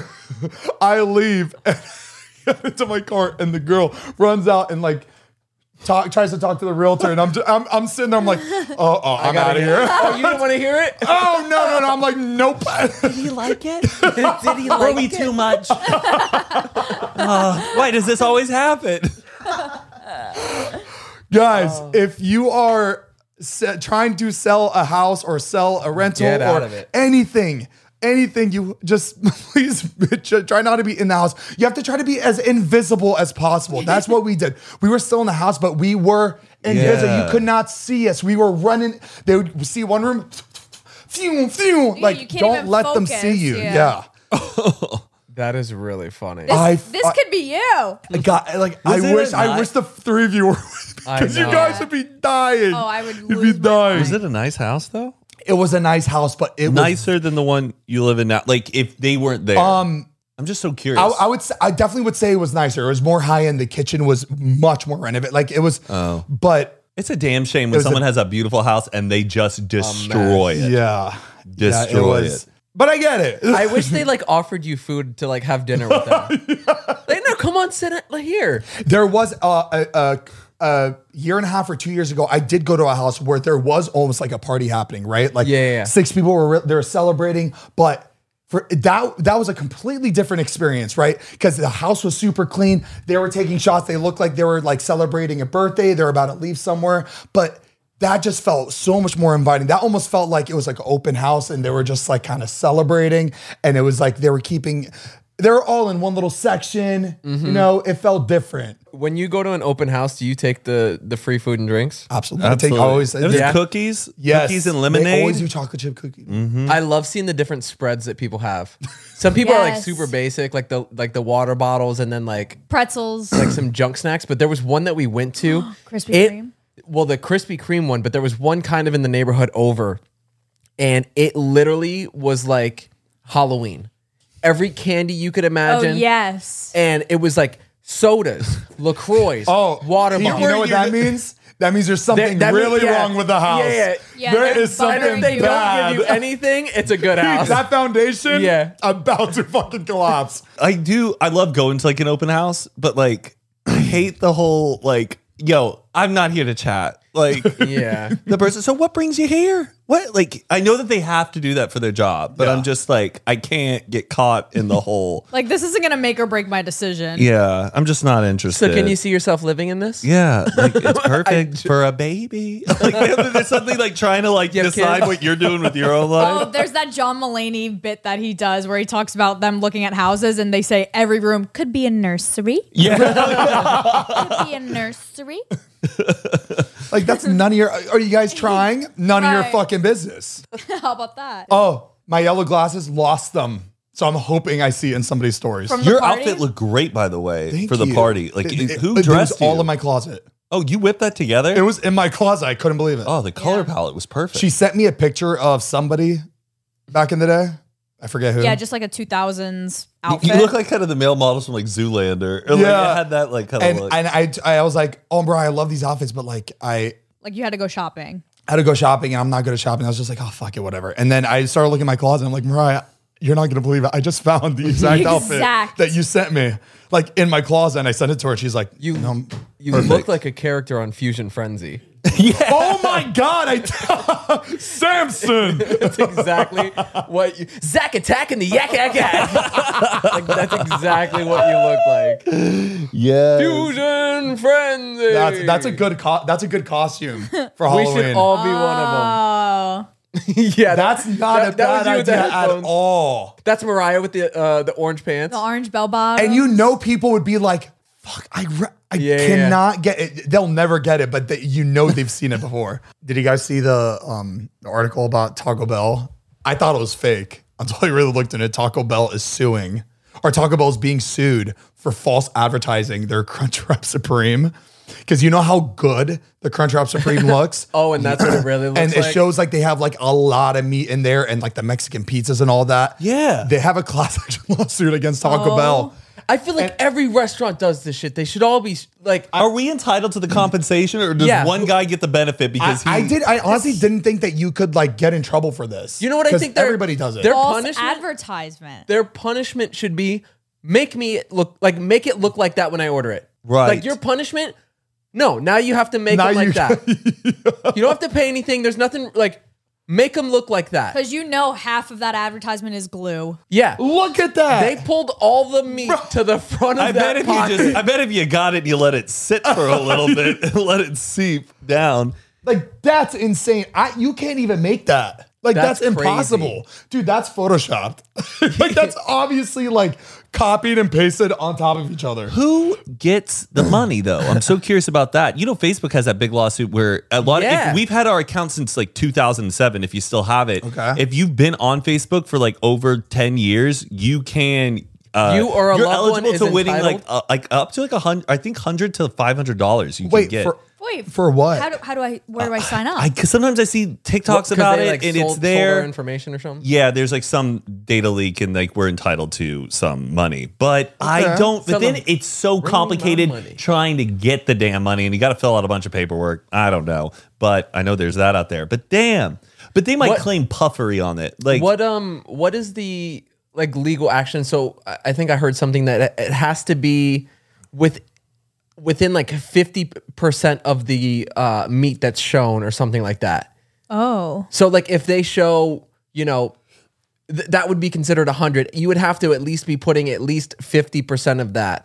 I leave and get into my car, and the girl runs out and like talk, tries to talk to the realtor, and I'm just, I'm, I'm sitting there. I'm like, oh, oh I'm out of here. Oh, you didn't want to hear it? Oh no, no, no! I'm like, nope. Did he like it? Did he like Were we too much? uh, why does this always happen? Guys, if you are se- trying to sell a house or sell a rental Get out or of it. anything, anything, you just please try not to be in the house. You have to try to be as invisible as possible. That's what we did. We were still in the house, but we were invisible. Yeah. You could not see us. We were running. They would see one room. Phew, phew, you like, can't don't even let them focus, see you. yeah. Yeah. That is really funny. This, I- this I- could be you. God, like Was I it wish, a I night? wish the three of you were with me I because you know. guys would be dying. Oh, I would You'd be lose my dying. mind. Was it a nice house though? It was a nice house, but it was Nicer than the one you live in now. Like if they weren't there. um. I'm just so curious. I, I would say, I definitely would say it was nicer. It was more high end. The kitchen was much more renovated. Like it was, Oh. but it's a damn shame when was someone a- has a beautiful house and they just destroy it. yeah, Destroy yeah, it. But I get it. I wish they like offered you food to like have dinner with them. Like, no, come on, sit at- like, here. There was uh, a, a, a year and a half or two years ago, I did go to a house where there was almost like a party happening, right? Like Yeah, yeah, yeah. six people were re- they were celebrating, but for that that was a completely different experience, right? Because the house was super clean. They were taking shots. They looked like they were like celebrating a birthday. They're about to leave somewhere, but that just felt so much more inviting. That almost felt like it was like an open house and they were just like kind of celebrating. And it was like they were keeping they're all in one little section. Mm-hmm. You know, it felt different. When you go to an open house, do you take the the free food and drinks? Absolutely. I Absolutely. take always There's Yeah. cookies, yes, cookies and They lemonade. always do chocolate chip cookies. I love seeing the different spreads that people have. Some people are like Yes. super basic, like the like the water bottles, and then like Pretzels, like some junk snacks. But there was one that we went to, Krispy it- Kreme. Well, the Krispy Kreme one, but there was one kind of in the neighborhood over, and it literally was like Halloween. Every candy you could Oh imagine. yes. And it was like sodas, LaCroix, Oh, water you, bottles. you know what that means? That means there's something That- that means- really yeah. wrong with the house. Yeah, yeah. Yeah, there they're is And buttering if something they you. don't bad. give you anything, it's a good house. that foundation, Yeah. about to fucking collapse. I do. I love going to like an open house, but like I hate the whole like, yo, I'm not here to chat. Like Yeah. the person. So what brings you here? What? Like I know that they have to do that for their job, but Yeah. I'm just like I can't get caught in the whole. Like this isn't gonna make or break my decision. Yeah, I'm just not interested. So can you see yourself living in this? Yeah, like it's perfect for a baby. Like there's something like trying to like You have decide kids? what you're doing with your own life. Oh, there's that John Mulaney bit that he does where he talks about them looking at houses and they say every room could be a nursery. Yeah, Could be a nursery. Like that's none of your. Are you guys trying? None of your Right. fucking business. How about that? Oh, my yellow glasses lost them. So I'm hoping I see it in somebody's stories. From the your party? outfit looked great, by the way, Thank for the you. party. Like It- it- who it was dressed you? all in my closet. Oh, you whipped that together? It was in my closet. I couldn't believe it. Oh, the color Yeah. palette was perfect. She sent me a picture of somebody back in the day. I forget who. Yeah, just like a two thousands You- outfit. You look like kind of the male models from like Zoolander. Or, like, Yeah. it had that like kind of and look. and I I was like, oh, bro, I love these outfits, but like I like you had to go shopping. had to go shopping and I'm not good at shopping. I was just like, oh, fuck it, whatever. And then I started looking at my closet. And I'm like, Mariah, you're not going to believe it. I just found the exact outfit Exact. that you sent me, like in my closet. And I sent it to her. She's like, You- you know, You look like a character on Fusion Frenzy. oh my God, I Samson. That's exactly what you Zack attacking the yak yak yak. Like that's exactly what you look like. yeah. Fusion Frenzy. That's that's a good co- that's a good costume for We Halloween. should all be one of Oh, them. Yeah, that's not a that bad was you with the idea at headphones. all. That's Mariah with the uh, the orange pants. the orange bell bottom. And you know, people would be like, "Fuck, I, re- I Yeah, yeah, cannot get it." They'll never get it, but they, you know they've seen it before. Did you guys see the um the article about Taco Bell? I thought it was fake until I really looked in it. Taco Bell is suing, or Taco Bell is being sued for false advertising their Crunchwrap Supreme. Because you know how good the Crunchwrap Supreme looks. Oh, and that's what it really looks And like. it shows like they have like a lot of meat in there and like the Mexican pizzas and all that. Yeah. They have a class action lawsuit against Taco Bell. I feel like every restaurant does this shit. They should all be like. Are we entitled to the compensation, or does Yeah. one guy get the benefit I, because he? I did. I honestly didn't think that you could like get in trouble for this. You know what I 'Cause think? they're- Everybody does it. Their false punishment. advertisement. Their punishment should be make me look like make it look like that when I order it. Right. Like your punishment. No, now you have to make Now it like you- that. You don't have to pay anything. There's nothing like make them look like that. Because you know half of that advertisement is glue. Yeah. Look at that. They pulled all the meat to the front of I that bet if pocket. you just, I bet if you got it, and you let it sit for a little bit and let it seep down. like that's insane. I you can't even make that. Like that's, That's impossible, dude. That's photoshopped. Like that's obviously like copied and pasted on top of each other. Who gets the money though? I'm so curious about that. You know, Facebook has that big lawsuit where a lot. Yeah. If we've had our account since like two thousand seven. If you still have it, Okay. If you've been on Facebook for like over ten years, you can. Uh, You or a you're loved one eligible is to winning like entitled? uh, like up to like a hundred. I think hundred to five hundred dollars. You Wait can get. for Wait, for what? How do, how do I, where do I sign up? I, cause sometimes I see TikToks Because about they, it like, and sold- it's sold there. our information or something. Yeah, there's like some data leak and like we're entitled to some money. But I don't, but Tell then them, it's so "Bring me my complicated money." trying to get the damn money and you got to fill out a bunch of paperwork. I don't know. But I know there's that out there. But damn. But they might What- claim puffery on it. Like, What um what is the like legal action? So I- I think I heard something that it- it has to be with within like fifty percent of the uh, meat that's shown or something like that. oh. So like if they show, you know, th- that would be considered one hundred. You would have to at least be putting at least fifty percent of that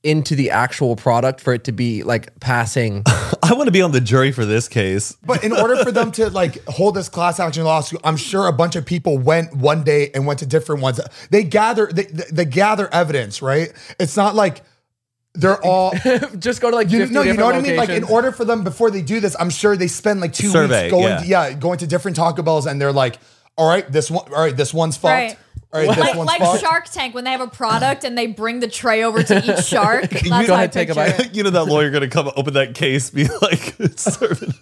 into the actual product for it to be like passing. I want to be on the jury for this case. But in order for them to like hold this class action lawsuit, I'm sure a bunch of people went one day and went to different ones. They gather, they, they gather evidence, right? It's not like they're all Just go to like you fifty know, you know what different I mean. Like in locations. order for them before they do this, I'm sure they spend like two Survey, weeks going, yeah. to, yeah, going to different Taco Bells, and they're like, all right, this one, all right, this one's fucked. Right. All right, this Like, one's like fucked. Shark Tank when they have a product and they bring the tray over to each shark. That's go how I ahead, take a picture bite. it. You know that lawyer gonna come open that case, be like, serving.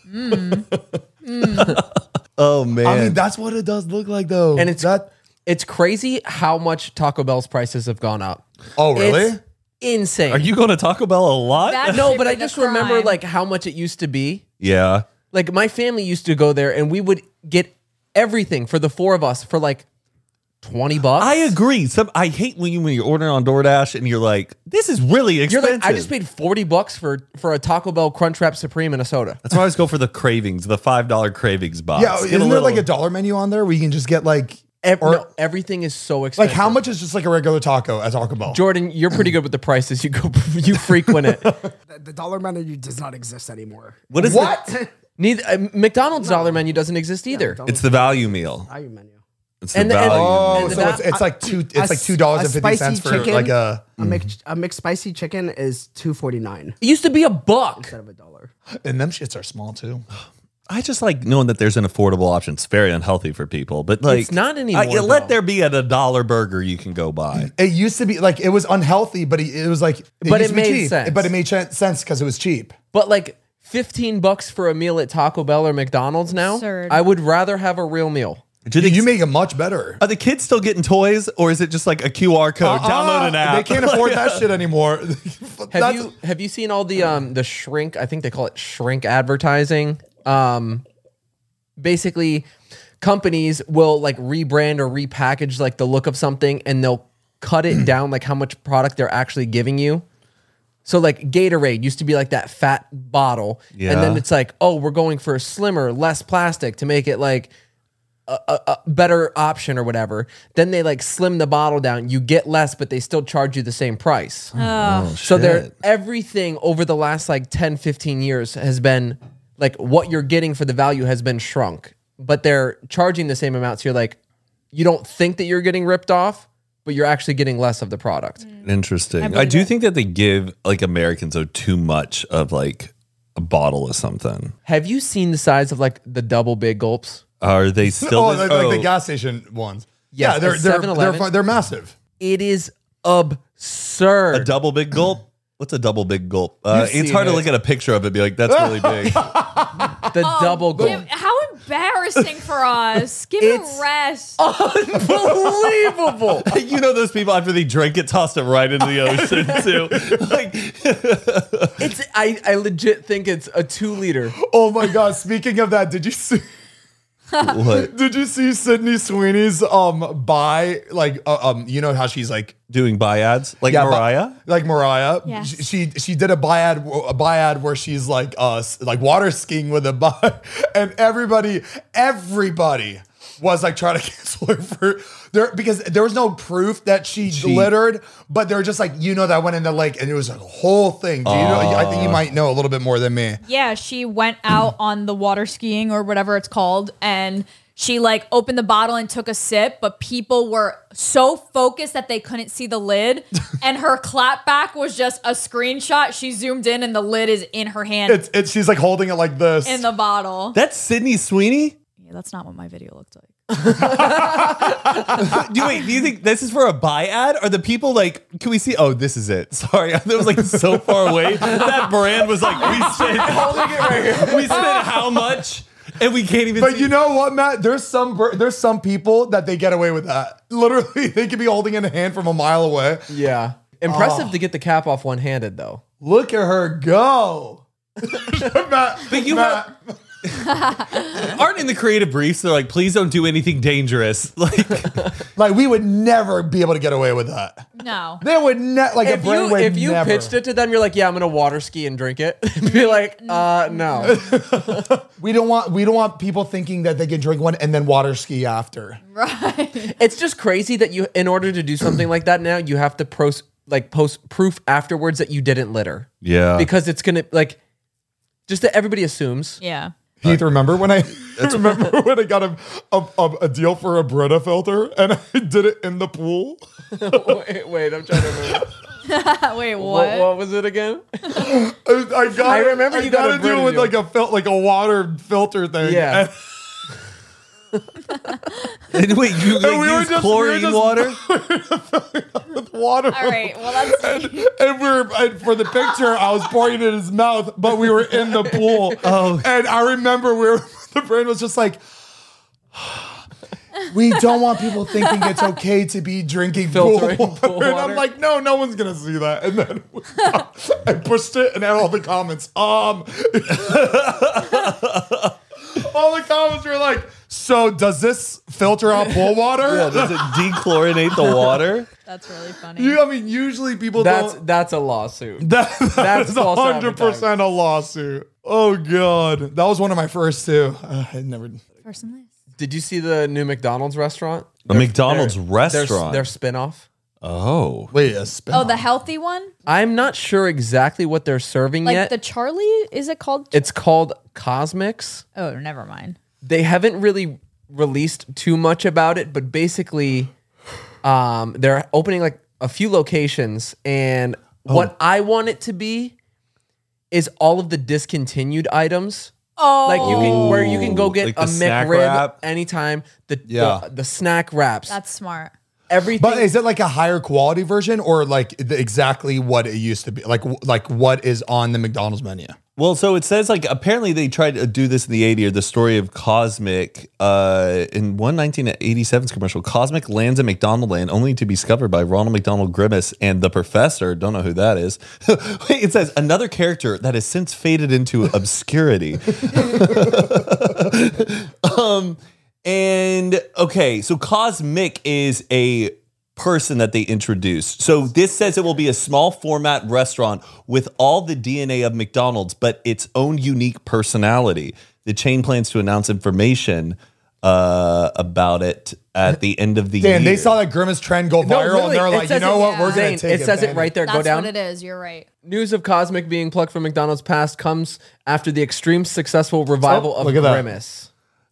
Oh man. I mean, that's what it does look like, though. and it's that. it's crazy how much Taco Bell's prices have gone up. Oh, really? It's insane. Are you going to Taco Bell a lot? That's no, but I shipping a just remember crime. like how much it used to be. Yeah. Like my family used to go there and we would get everything for the four of us for like twenty bucks. I agree. Some I hate when you when you're ordering on DoorDash and you're like, this is really You're expensive. like, I just paid forty bucks for for a Taco Bell Crunchwrap Supreme and a soda. That's why I always go for the cravings, the five dollar cravings box. Yeah, Get isn't there little- like a dollar menu on there where you can just get like, Ev- or no, everything is so like expensive. how much is just like a regular taco at Taco Bell? Jordan, you're pretty good with the prices. You go, you frequent it. The, the dollar menu does not exist anymore. What is What? it? Neither uh, McDonald's dollar menu doesn't exist either. It's the value meal. value menu. It's the And the- and- value Oh, meal. And so that- it's, it's like two. It's A like s- two dollars a and fifty cents spicy for chicken? like a. A mixed a McSpicy chicken is two forty nine It used to be a buck. instead of a dollar. And them shits are small too. I just like knowing that there's an affordable option. It's very unhealthy for people, but like It's not anymore, I- let though. there be at a dollar burger you can go buy. It used to be like it was unhealthy, but it, it was like, it But used it to be made cheap. sense. But it made ch- sense because it was cheap. But like fifteen bucks for a meal at Taco Bell or McDonald's now, Absurd. I would rather have a real meal. Do You, they, you make it much better. are the kids still getting toys, or is it just like a Q R code? Download an Uh-uh, app. They can't afford that shit anymore. Have That's- you have you seen all the um the shrink? I think they call it shrink advertising. Um, basically, companies will like rebrand or repackage like the look of something, and they'll cut it down like how much product they're actually giving you. So like Gatorade used to be like that fat bottle, and then Yeah. it's like, oh, we're going for slimmer, less plastic to make it like a, a, a better option or whatever. Then they like slim the bottle down. You get less, but they still charge you the same price. Oh. So they're shit. everything over the last like ten, fifteen years has been like what you're getting for the value has been shrunk, but they're charging the same amount. So you're like, you don't think that you're getting ripped off, but you're actually getting less of the product. Interesting. I, believe do it. think that they give like Americans oh, too much of like a bottle of something. Have you seen the size of like the double big gulps? Are they still? oh, this- like, like oh, the gas station ones. Yes, yeah, they're at they're, they're seven-Eleven. fu- they're massive. It is absurd. a double big gulp. What's a double big gulp? Uh, You've it's seen hard to it. look at a picture of it and be like, that's really big. the Oh, double gulp. Give- how embarrassing for us. Give It's- it a rest. Unbelievable. You know those people after they drink it, tossed it right into the ocean too. Like, It's I, I legit think it's a two liter. Oh my god! Speaking of that, did you see? what? Did you see Sydney Sweeney's um buy like uh, um you know how she's like Doing buy ads like yeah, bu- Mariah? like Mariah Yes. she, she she did a buy ad a buy ad where she's like uh s- like water skiing with a buy and everybody everybody was like trying to cancel her for there because there was no proof that she, She- littered, but they were just like, you know, that went in the lake and it was a whole thing. Do you know? I think you might know a little bit more than me. Yeah, she went out on the water skiing or whatever it's called, and she like opened the bottle and took a sip, but people were so focused that they couldn't see the lid, and her clap back was just a screenshot. She zoomed in, and the lid is in her hand It's it's she's like holding it like this. in the bottle. That's Sydney Sweeney? Yeah, that's not what my video looked like. Do wait, do you think this is for a buy ad? Or the people like, can we see? Oh, this is it. Sorry, that was like so far away. That brand was like, we spent holding it right here. We spent how much? And we can't even But see. you know what, Matt? There's some br- there's some people that they get away with that. Literally, they could be holding in a hand from a mile away. Yeah. Impressive to get the cap off one handed though. Look at her go. Matt, But you Matt, aren't in the creative briefs, they're like, please don't do anything dangerous. Like, like we would never be able to get away with that. No. They would not like a If brand you would if you never. pitched it to them, you're like, yeah, I'm gonna water ski and drink it. Be like, uh, no. We don't want we don't want people thinking that they can drink one and then water ski after. Right. It's just crazy that you, in order to do something like that now, you have to pros- like post proof afterwards that you didn't litter. Yeah. Because it's gonna like just that everybody assumes. Yeah. Heath, remember when I remember when I got a, a, a, a deal for a Brita filter and I did it in the pool? wait, wait, I'm trying to remember. Wait, what? what? What was it again? I, I got. I remember I you got got a to do it with Brita like a fil- like a water filter thing. Yeah. And wait, you like, And we were use just- we were chlorine just- water? with water. All right. Well, that's And, and we were and for the picture, I was pouring it in his mouth, but we were in the pool. Oh. And I remember we were, the brain was just like, we don't want people thinking it's okay to be drinking Filtering pool water. pool And water. I'm like, no, no one's gonna see that. And then I pushed it, and then all the comments, um, all the comments were like, so does this filter out pool water? Yeah, does it dechlorinate the water? that's really funny. You, I mean, usually people That's don't. that's a lawsuit. That, that That's is false one hundred percent a lawsuit. Oh, God. That was one of my first, too. Uh, I never. Personally. Did you see the new McDonald's restaurant? A McDonald's Their, restaurant. their spinoff. Oh. Wait, a spin. Oh, the healthy one? I'm not sure exactly what they're serving Like yet. the Charlie? Is it called? It's called Cosmics. Oh, never mind. They haven't really released too much about it, but basically, um, they're opening like a few locations, and what I want it to be is all of the discontinued items. Oh. Like you can, where you can go get Like a the snack McRib wrap? anytime. The, Yeah. the the snack wraps, That's smart. everything. But is it like a higher quality version or like the, exactly what it used to be? Like like what is on the McDonald's menu? Well, so it says like apparently they tried to do this in the eighties, or the story of Cosmic uh, in one nineteen eighty-seven's commercial. Cosmic lands at McDonald Land only to be discovered by Ronald McDonald Grimace and the Professor. Don't know who that is. It says another character that has since faded into obscurity. um, and okay, so Cosmic is a person that they introduced. So this says it will be a small format restaurant with all the D N A of McDonald's, but its own unique personality. The chain plans to announce information uh, about it at the end of the Dan, year. they saw that Grimace trend go No, viral, really, and they're it like, you says know it- what? We're Zane, going to take it says it advantage. right there. That's Go down. what it is. You're right. News of Cosmic being plucked from McDonald's past comes after the extreme successful revival Oh, of look at that. Grimace.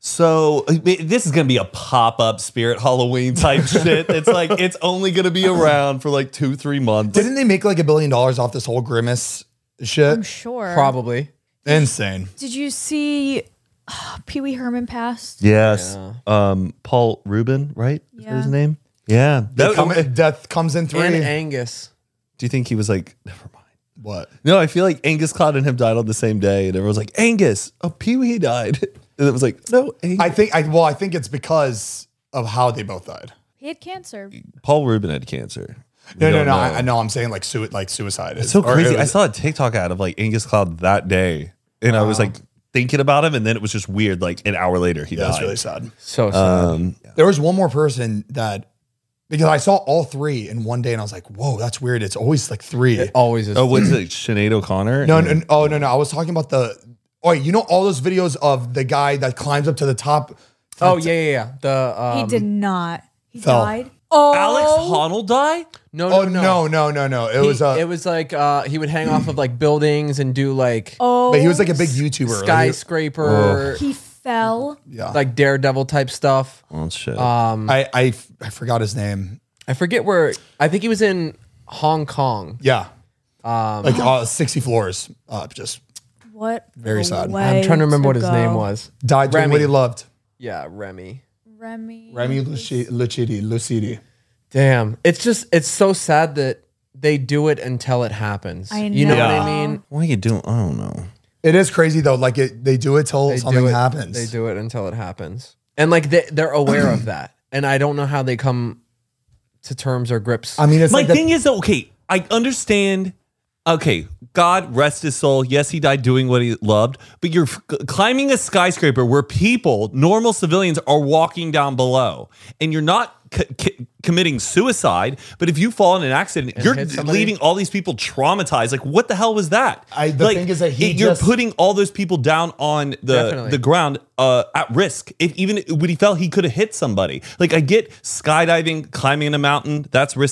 So I mean, this is gonna be a pop-up Spirit Halloween type shit. It's like it's only gonna be around for like two, three months. Didn't they make like a billion dollars off this whole Grimace shit? I'm sure. Probably. Insane. Did you see uh, Pee Wee Herman passed? Yes. Um, Paul Rubin, right? Is that his Yeah. name? Yeah. That- Come- death comes in three. And Angus. do you think he was like, never mind? What? No, I feel like Angus Cloud and him died on the same day, and everyone's like, Angus, oh, Pee Wee died. And it was like, no, Angus. I think I well, I think it's because of how they both died. He had cancer. Paul Rubin had cancer. We No, no, don't no. know. I, I know. I'm saying like sui- like suicide. It's so Or crazy. it I was- saw a TikTok ad of like Angus Cloud that day, and I was like thinking about him, and then it was just weird. Like an hour later, he Yeah, died. that's really sad. So sad. Um, There was one more person that because I saw all three in one day, and I was like, "Whoa, that's weird." It's always like three. it always is. oh, what's it? Sinead O'Connor? No, no, no, oh no, no. I was talking about the. Oh, you know all those videos of the guy that climbs up to the top. oh yeah, yeah, yeah. The um, he did not. He fell. died. Oh, Alex Honnold died? No, no, Oh no, no, no, no. It He- was uh, it was like uh, he would hang off of like buildings and do like Oh, but he was like a big YouTuber. Like, skyscraper, he fell. yeah. like Daredevil type stuff. Oh shit. Um, I, I I forgot his name. I forget where. I think he was in Hong Kong. Yeah. Um, Like uh, sixty floors up, just What? Very a sad. way I'm trying to remember what his go. name was. died doing Remy. what he loved. Yeah, Remy. Remy. Remy Luci- Lucidi, Lucidi. Damn, it's just it's so sad that they do it until it happens. I You know what know. I mean? What are you doing? I don't know. It is crazy though. Like it, they do it till They something do it, happens. They do it until it happens, and like they they're aware of that. And I don't know how they come to terms or grips. I mean, it's My like the- thing is, okay, I understand. Okay, God rest his soul. Yes, he died doing what he loved, but you're f- climbing a skyscraper where people, normal civilians, are walking down below, and you're not c- c- committing suicide. But if you fall in an accident, And you're hit somebody? leaving all these people traumatized. Like, what the hell was that? I- the like, thing is that he it- you're just- putting all those people down on the Definitely. the ground uh, at risk. If even when he fell, he could have hit somebody. Like, I get skydiving, climbing a mountain, that's risky.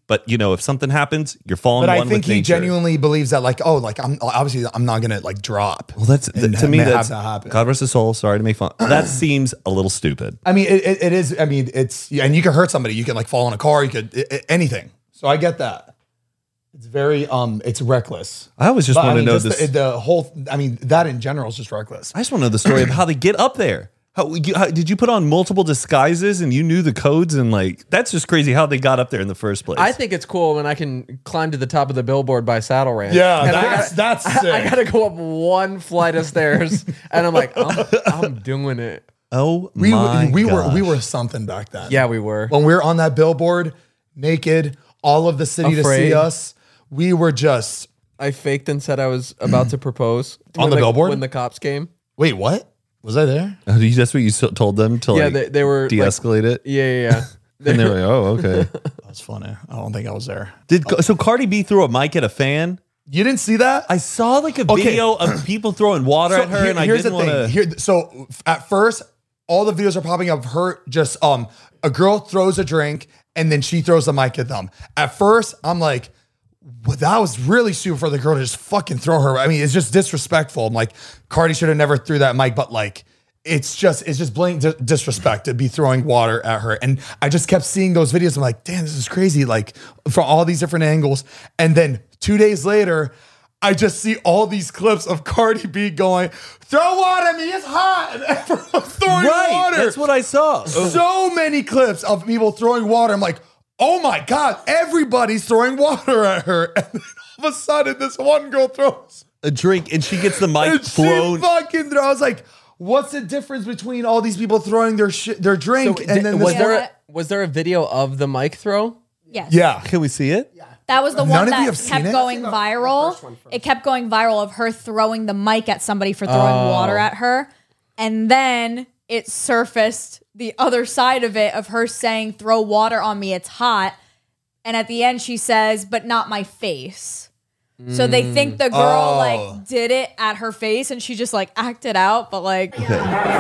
But you know, if something happens, you're falling. But I one think with he nature. genuinely believes that, like, oh, like I'm obviously I'm not gonna like drop. Well, that's and to me have that's that happen. God rest his soul. Sorry to make fun. That seems a little stupid. I mean, it, it, it is. I mean, it's yeah, and you can hurt somebody. You can like fall in a car. You could i i anything. So I get that. It's very um, it's reckless. I always just But, want I mean, to know just this. The, the whole. I mean, that in general is just reckless. I just want to know the story of how they get up there. How, you, how did you put on multiple disguises and you knew the codes and like that's just crazy how they got up there in the first place. I think it's cool when I can climb to the top of the billboard by Saddle Ranch. Yeah, And I that's- gotta- that's sick. I, I gotta go up one flight of stairs, and I'm like, I'm, I'm doing it. oh We my we were gosh. we were something back then. Yeah, we were. When we were on that billboard, naked, all of the city to Afraid. see us, we were just. I faked and said I was about to propose On when the billboard? when the cops came. Wait, what? Was I there? Oh, you- that's what you so- told them to Yeah, like they, they were like- de-escalate it. Yeah, yeah, yeah. And they were like, oh, okay. That was funny. I don't think I was there. Did so Cardi B threw a mic at a fan? You didn't see that? I saw like a Okay. video of people throwing water So at her, here- and I here's didn't the want thing. to. Here, so at first, all the videos are popping up of her just um a girl throws a drink and then she throws the mic at them. At first, I'm like, well, that was really stupid for the girl to just fucking throw her. I mean, it's just disrespectful. I'm like, Cardi should have never threw that mic, but like, it's just it's just blatant di- disrespect to be throwing water at her. And I just kept seeing those videos. I'm like, damn, this is crazy. Like from all these different angles. And then two days later, I just see all these clips of Cardi B going, throw water at me, it's hot. And everyone's throwing Right, water. that's what I saw. So many clips of people throwing water. I'm like, oh my God, everybody's throwing water at her. And then all of a sudden, this one girl throws A drink, and she gets the mic and she thrown. fucking throws. I was like, what's the difference between all these people throwing their shit, their drink, So and then was this there one- a, was there a video of the mic throw? Yes. Yeah. Can we see it? That was the None one of you that have seen kept it? going viral. It kept going viral of her throwing the mic at somebody for throwing water at her. And then it surfaced the other side of it of her saying, throw water on me, it's hot. And at the end she says, but not my face. So they think the girl Oh. like did it at her face and she just like acted out, but like Throw me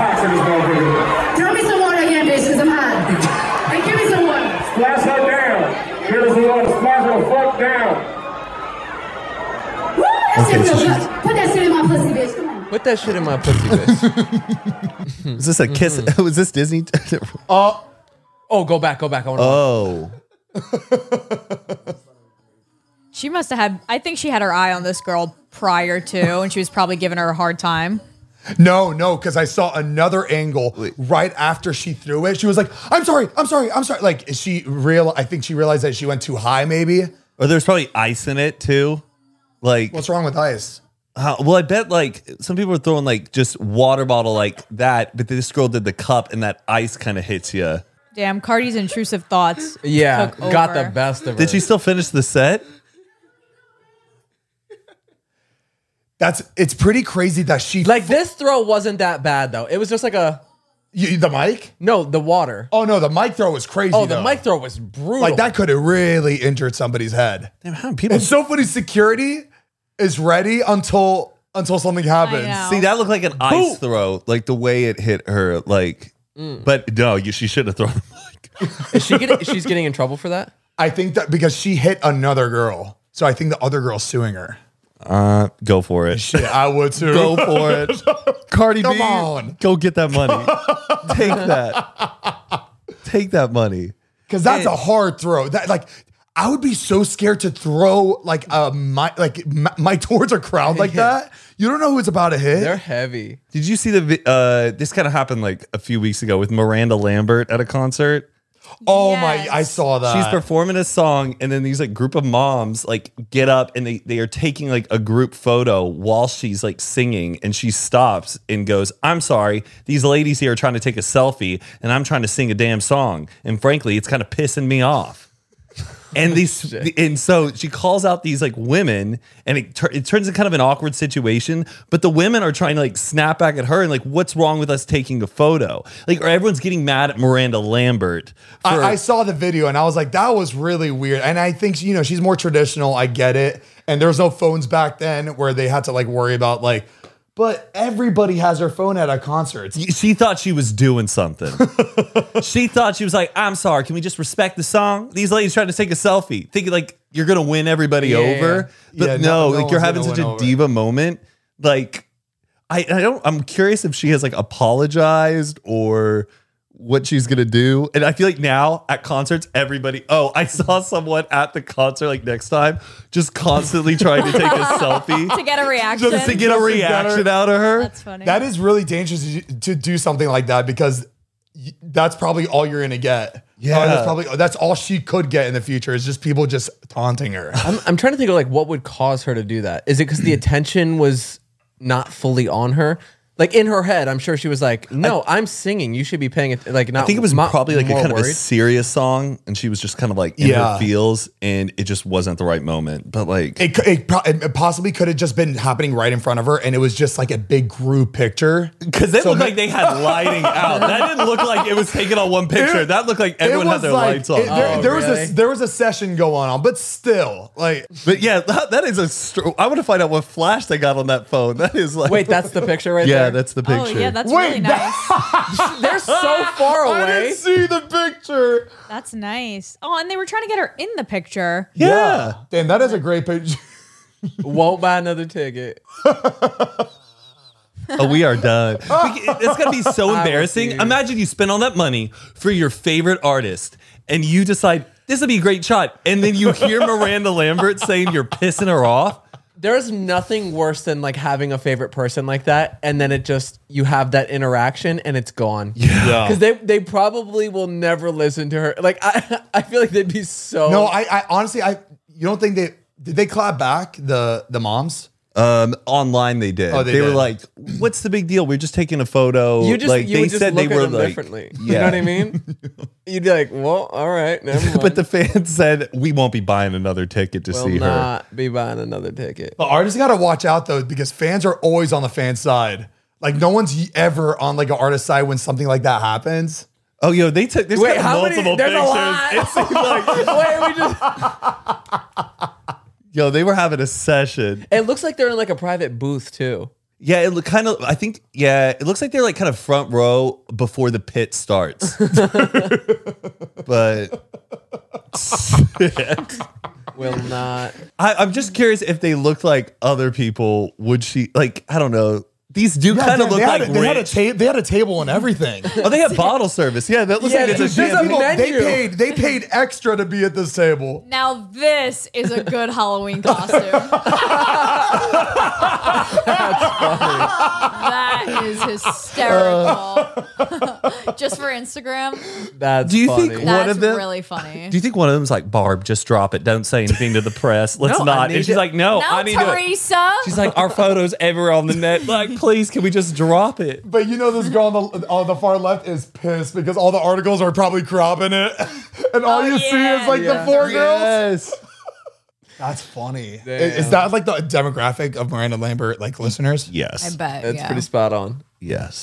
some water again, bitch, because I'm hot. Hey, give me some water. Splash her down. Give us a water. Splash her the fuck down. Woo, that Okay, shit so feel she's- good. Put that shit in my pussy, bitch. Come on. Put that shit in my pussy, bitch. Is this a kiss? Was this Disney? Oh, oh, go back, go back. I wanna oh, she must have had, I think she had her eye on this girl prior to, and she was probably giving her a hard time. No, no, because I saw another angle right after she threw it. She was like, I'm sorry, I'm sorry, I'm sorry. Like she real I think she realized that she went too high, maybe. or there's probably ice in it too. Like, What's wrong with ice? how, well, I bet like some people are throwing like just water bottle like that, but this girl did the cup, and that ice kind of hits you. Damn, Cardi's intrusive thoughts. Yeah, took got over. the best of her. Did she still finish the set? That's it's pretty crazy that she Like this throw wasn't that bad though. It was just like a you, the mic. no, the water. Oh no, the mic throw was crazy. Oh, the though. mic throw was brutal. like that could have really injured somebody's head. Damn, how many people? It's so funny. Security is ready until until something happens. know. See, that looked like an ice throw, like the way it hit her. Like, but no, you, she should have thrown the mic. Is she getting? She's getting in trouble for that. I think that because she hit another girl, so I think the other girl's suing her. Uh, go for it. Shit, I would too. Go for it. Cardi Come B, on. go get that money. Take that. Take that money. Because that's a hard throw. That like I would be so scared to throw like a my like my, my towards a crowd like that. You don't know who it's about to hit. They're heavy. Did you see the? vi- Uh, this kind of happened like a few weeks ago with Miranda Lambert at a concert. oh Yes. my! I saw that. She's performing a song, and then these like group of moms like get up and they they are taking like a group photo while she's like singing, and she stops and goes, "I'm sorry, these ladies here are trying to take a selfie, and I'm trying to sing a damn song, and frankly, it's kind of pissing me off." And these, and so she calls out these like women, and it, tur- it turns into kind of an awkward situation. But the women are trying to like snap back at her and like, "What's wrong with us taking a photo?" Like, or everyone's getting mad at Miranda Lambert. For, I, I saw the video and I was like, that was really weird. And I think you know she's more traditional. I get it. And there was no phones back then where they had to like worry about like But everybody has their phone out at concerts. She thought she was doing something. She thought she was like, I'm sorry, can we just respect the song? These ladies trying to take a selfie, thinking like you're going to win everybody Yeah. over. But Yeah, no, no- no like you're one's having gonna such win a over. diva moment. Like, I, I don't, I'm curious if she has like apologized or what she's going to do. And I feel like now at concerts, everybody, oh, I saw someone at the concert like next time just constantly trying to take a selfie To get a reaction. just to get a reaction out of her. That's funny. That is really dangerous to, to do something like that because y- that's probably all you're gonna get. Yeah. Uh, that's probably that's all she could get in the future is just people just taunting her. I'm, I'm trying to think of like what would cause her to do that. Is it because the attention was not fully on her? Like in her head, I'm sure she was like, "No, I, am singing. You should be paying it." Like, not. I think it was mo- probably like a more kind of a worried. serious song, and she was just kind of like in Yeah. her feels, and it just wasn't the right moment. But like, It, cou- it, pro- it possibly could have just been happening right in front of her, and it was just like a big group picture. because it So looked ma- like they had lighting out. That didn't look like it was taken on one picture. That looked like everyone it had was their like, lights on. it- there, Oh, there was really? a there was a session going on, but still, like But yeah, that, that is a. Str- I want to find out what flash they got on that phone. That is like. Wait, that's the picture right yeah, there. that's the oh, picture. yeah, that's Wait, really that- nice. They're so far I away. didn't see the picture. That's nice. Oh, and they were trying to get her in the picture. yeah. Damn, that is a great picture. Won't buy another ticket. Oh, we are done. It's gonna be so embarrassing. refuse. Imagine you spend all that money for your favorite artist, and you decide this would be a great shot, and then you hear Miranda Lambert saying you're pissing her off. There's nothing worse than like having a favorite person like that, and then it just you have that interaction and it's gone. Yeah. because they they probably will never listen to her. Like I I feel like they'd be so. No, I, I honestly, I you don't think they did they clap back the the moms? Um, online they did. Oh, they they were did. like, "What's the big deal? We're just taking a photo." You just like you they would just said look they at were them like, differently. Yeah. You know what I mean? You'd be like, well, all right, never mind. But the fans said we won't be buying another ticket to will see her. not be buying another ticket. But artists got to watch out though because fans are always on the fan side. Like no one's ever on like an artist side when something like that happens. Oh, yo, they took there's Wait, kind of how many- multiple there's a pictures. lot. It seemed like, Wait, we just. yo, they were having a session. It looks like they're in like a private booth too. Yeah, it look kind of. I think. Yeah, it looks like they're like kind of front row before the pit starts. But Will not. I, I'm just curious if they look like other people. Would she like? I don't know. These do Yeah, kind of damn, look they like had, a, they, had a rich. ta- they had a table and everything. Oh, they have bottle service. Yeah, that looks Yeah, like it's a there's a champagne. People, they menu. paid they paid extra to be at this table. Now this is a good Halloween costume. That is hysterical. Just for Instagram. That's Do you funny. think- That's One of them- really funny. Do you think one of them's like, Barb, just drop it. Don't say anything to the press. Let's No, I not. need And she's to- like, no, no, I need to. Teresa. She's like, our photos everywhere on the net. Like, please, can we just drop it? But you know this girl on the on the far left is pissed because all the articles are probably cropping it, and all Oh, you see yeah. is like Yeah. the four girls. Yes. That's funny. Damn. Is that like the demographic of Miranda Lambert like listeners? Yes. I bet. That's yeah. pretty spot on. Yes.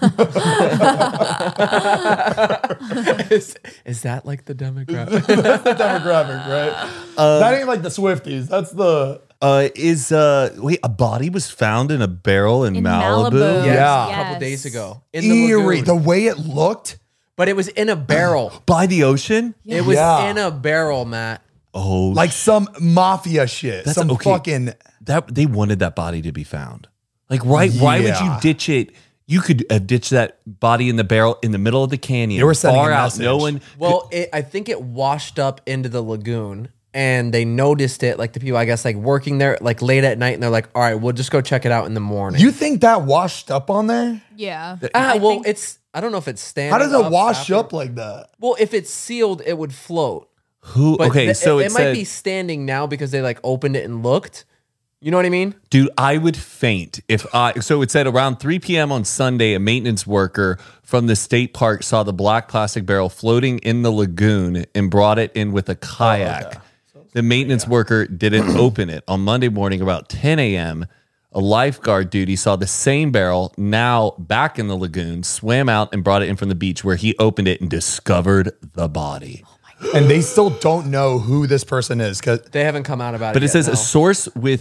is, is that like the demographic? That's the demographic, right? that ain't like the Swifties. That's the Uh, is uh wait a body was found in a barrel in, In Malibu? Malibu. Yeah. A couple Yes. days ago. In the eerie. lagoon. The way it looked. But it was in a barrel. By the ocean? It was Yeah. in a barrel, Matt. Oh, Like some mafia shit. That's some okay. fucking that they wanted that body to be found. Like, right? Why would you Yeah. ditch it? You could have ditched that body in the barrel in the middle of the canyon. They were sending far a out. No message. one. Well, it, I think it washed up into the lagoon and they noticed it, like the people, I guess, like working there like late at night, and they're like, all right, we'll just go check it out in the morning. You think that washed up on there? Yeah. ah, I well, think- it's, I don't know if it's standing. How does it up wash after- up like that? Well, if it's sealed, it would float. Who? But okay, th- so it, it, it said, might be standing now because they like opened it and looked. You know what I mean? dude, I would faint if I. So it said around three p.m. on Sunday, a maintenance worker from the state park saw the black plastic barrel floating in the lagoon and brought it in with a kayak. The maintenance worker didn't open it. On Monday morning, about ten a.m., a lifeguard duty saw the same barrel now back in the lagoon, swam out and brought it in from the beach where he opened it and discovered the body. And they still don't know who this person is because They haven't come out about But it. it yet, says no. a source with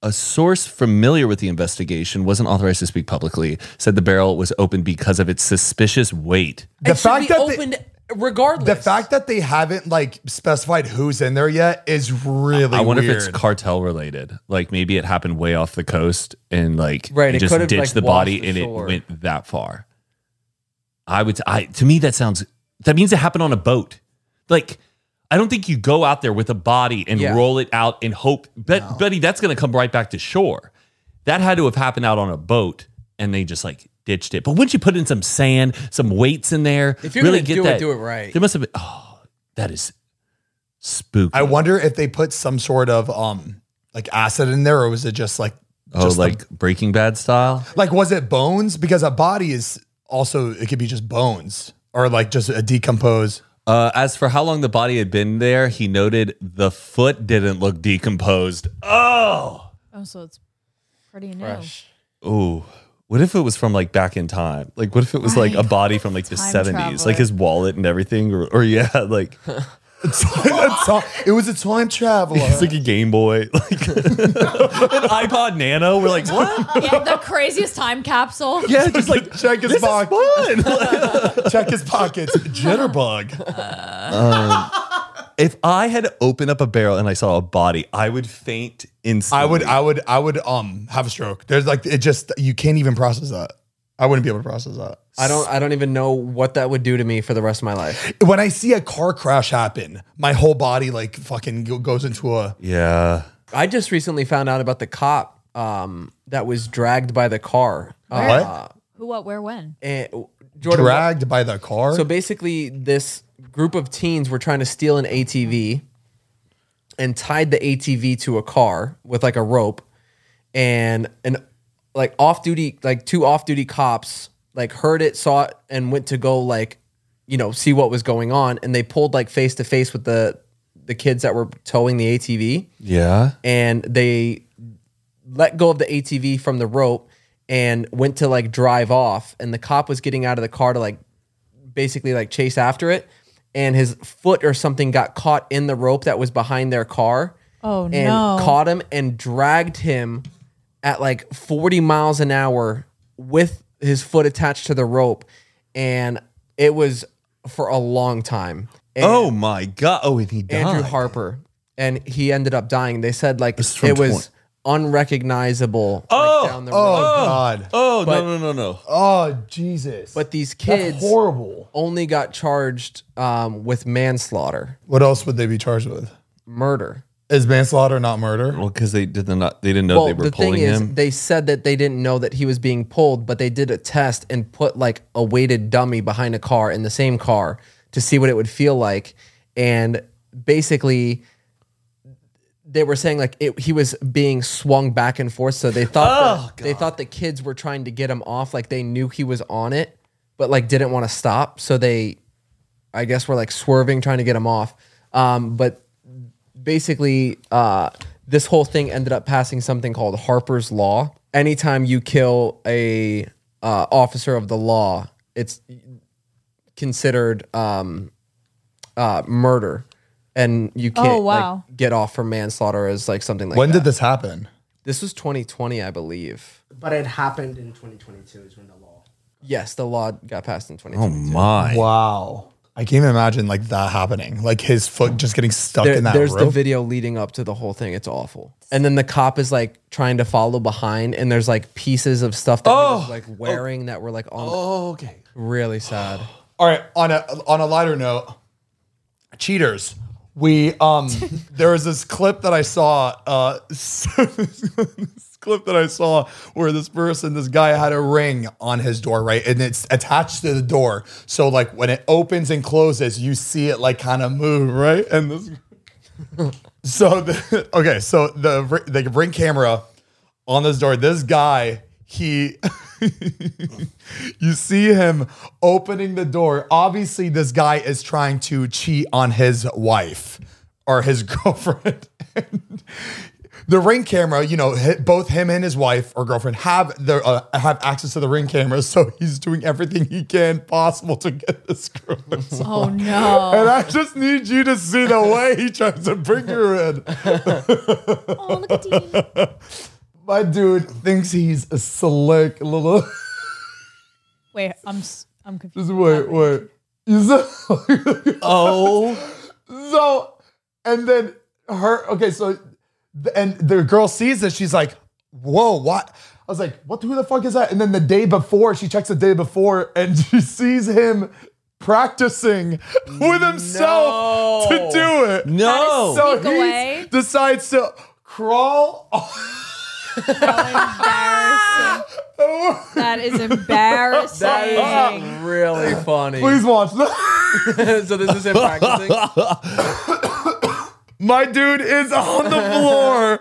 A source familiar with the investigation, wasn't authorized to speak publicly, said the barrel was opened because of its suspicious weight. The It should fact be that opened they, regardless. the fact that they haven't like specified who's in there yet is really I wonder weird. if it's cartel related. Like maybe it happened way off the coast and like Right, it it just could've, ditched like, the washed body the and shore. it went that far. I would, I to me that sounds that means it happened on a boat. Like I don't think you go out there with a body and Yeah. roll it out and hope, but buddy, that's going to come right back to shore. That had to have happened out on a boat, and they just like ditched it. But wouldn't you put in some sand, some weights in there? If you're really gonna get do it, that? do it right. There must have been. Oh, that is spooky. I wonder if they put some sort of um like acid in there, or was it just like oh, just like Breaking Bad style. the, like was it bones? Because a body is also it could be just bones or like just a decomposed. Uh, as for how long the body had been there, he noted the foot didn't look decomposed. Oh, Oh, so it's pretty new. Fresh. ooh. What if it was from like back in time? Like, what if it was like a Right. body from like the Time seventies, traveler. like his wallet and everything, or, or yeah, like It was a time traveler. it's like a Game Boy, like an iPod Nano. We're like, what? Yeah, the craziest time capsule. Yeah, just like Check his this is box. fun. Check his pockets. Jitterbug. If I had opened up a barrel and I saw a body, I would faint instantly. I would, I would, I would um have a stroke. There's like it just you can't even process that. I wouldn't be able to process that. I don't. I don't even know what that would do to me for the rest of my life. When I see a car crash happen, my whole body like fucking go- goes into a. Yeah. I just recently found out about the cop um, that was dragged by the car. Where? Uh, Who, what, where, when? and Jordan, Dragged by the car. So basically, this group of teens were trying to steal an A T V and tied the A T V to a car with like a rope, and an like off duty, like two off duty cops like heard it, saw it, and went to go like, you know, see what was going on, and they pulled like face to face with the the kids that were towing the A T V. Yeah. And they let go of the A T V from the rope and went to like drive off, and the cop was getting out of the car to like basically like chase after it, and his foot or something got caught in the rope that was behind their car. Oh, and no. caught him and dragged him at like forty miles an hour with his foot attached to the rope, and it was for a long time. And Oh my God. Oh, and he died. Andrew Harper, and he ended up dying. They said like This is from it was twenty unrecognizable. Oh! like, down the oh road. God. Oh, But- no, no, no, no. Oh Jesus. But these That's kids horrible. only got charged um, with manslaughter, What else would they be charged with? murder. Is manslaughter not murder? Well, because they did not, they didn't know Well, they were the thing pulling is, him. they said that they didn't know that he was being pulled, but they did a test and put like a weighted dummy behind a car in the same car to see what it would feel like. And basically, they were saying like it, he was being swung back and forth. So they thought Oh, that, they thought the kids were trying to get him off. Like they knew he was on it, but like didn't want to stop. So they, I guess, were like swerving, trying to get him off. Um, but basically, uh, this whole thing ended up passing something called Harper's Law. Anytime you kill a uh, officer of the law, it's considered um, uh, murder, and you can't Oh, wow. like, get off for manslaughter as like something like When that. did this happen? This was twenty twenty, I believe. But it happened in twenty twenty-two is when the law. Yes, the law got passed in twenty Oh twenty-two. my. Wow. I can't even imagine like that happening. Like his foot just getting stuck There- in that there's the rope. video leading up to the whole thing. It's awful. And then the cop is like trying to follow behind, and there's like pieces of stuff that he was like wearing that were like on. Oh, okay. Really sad. All right, on a on a lighter note, cheaters. We um there was this clip that I saw uh this clip that I saw where this person, this guy had a ring on his door, right? And it's attached to the door. So like when it opens and closes, you see it like kind of move, right? And this So the, okay, so the ri- the ring camera on this door, this guy, he you see him opening the door. Obviously, this guy is trying to cheat on his wife or his girlfriend. And the ring camera, you know, hit both him and his wife or girlfriend have the uh, have access to the ring camera, so he's doing everything he can possible to get this girl. Oh no. And I just need you to see the way he tries to bring her in. Oh, look at Dean. My dude thinks he's a slick little. Wait, I'm s- I'm confused. Just wait, wait. You said- Oh. So, and then her, okay, so, and the girl sees this, she's like, whoa, what? I was like, what, who the fuck is that? And then the day before, she checks the day before, and she sees him practicing with himself No. to do it. No. So Sneak he away. decides to crawl. Embarrassing. That is embarrassing. That is really funny. Please watch this. So this is him practicing. My dude is on the floor.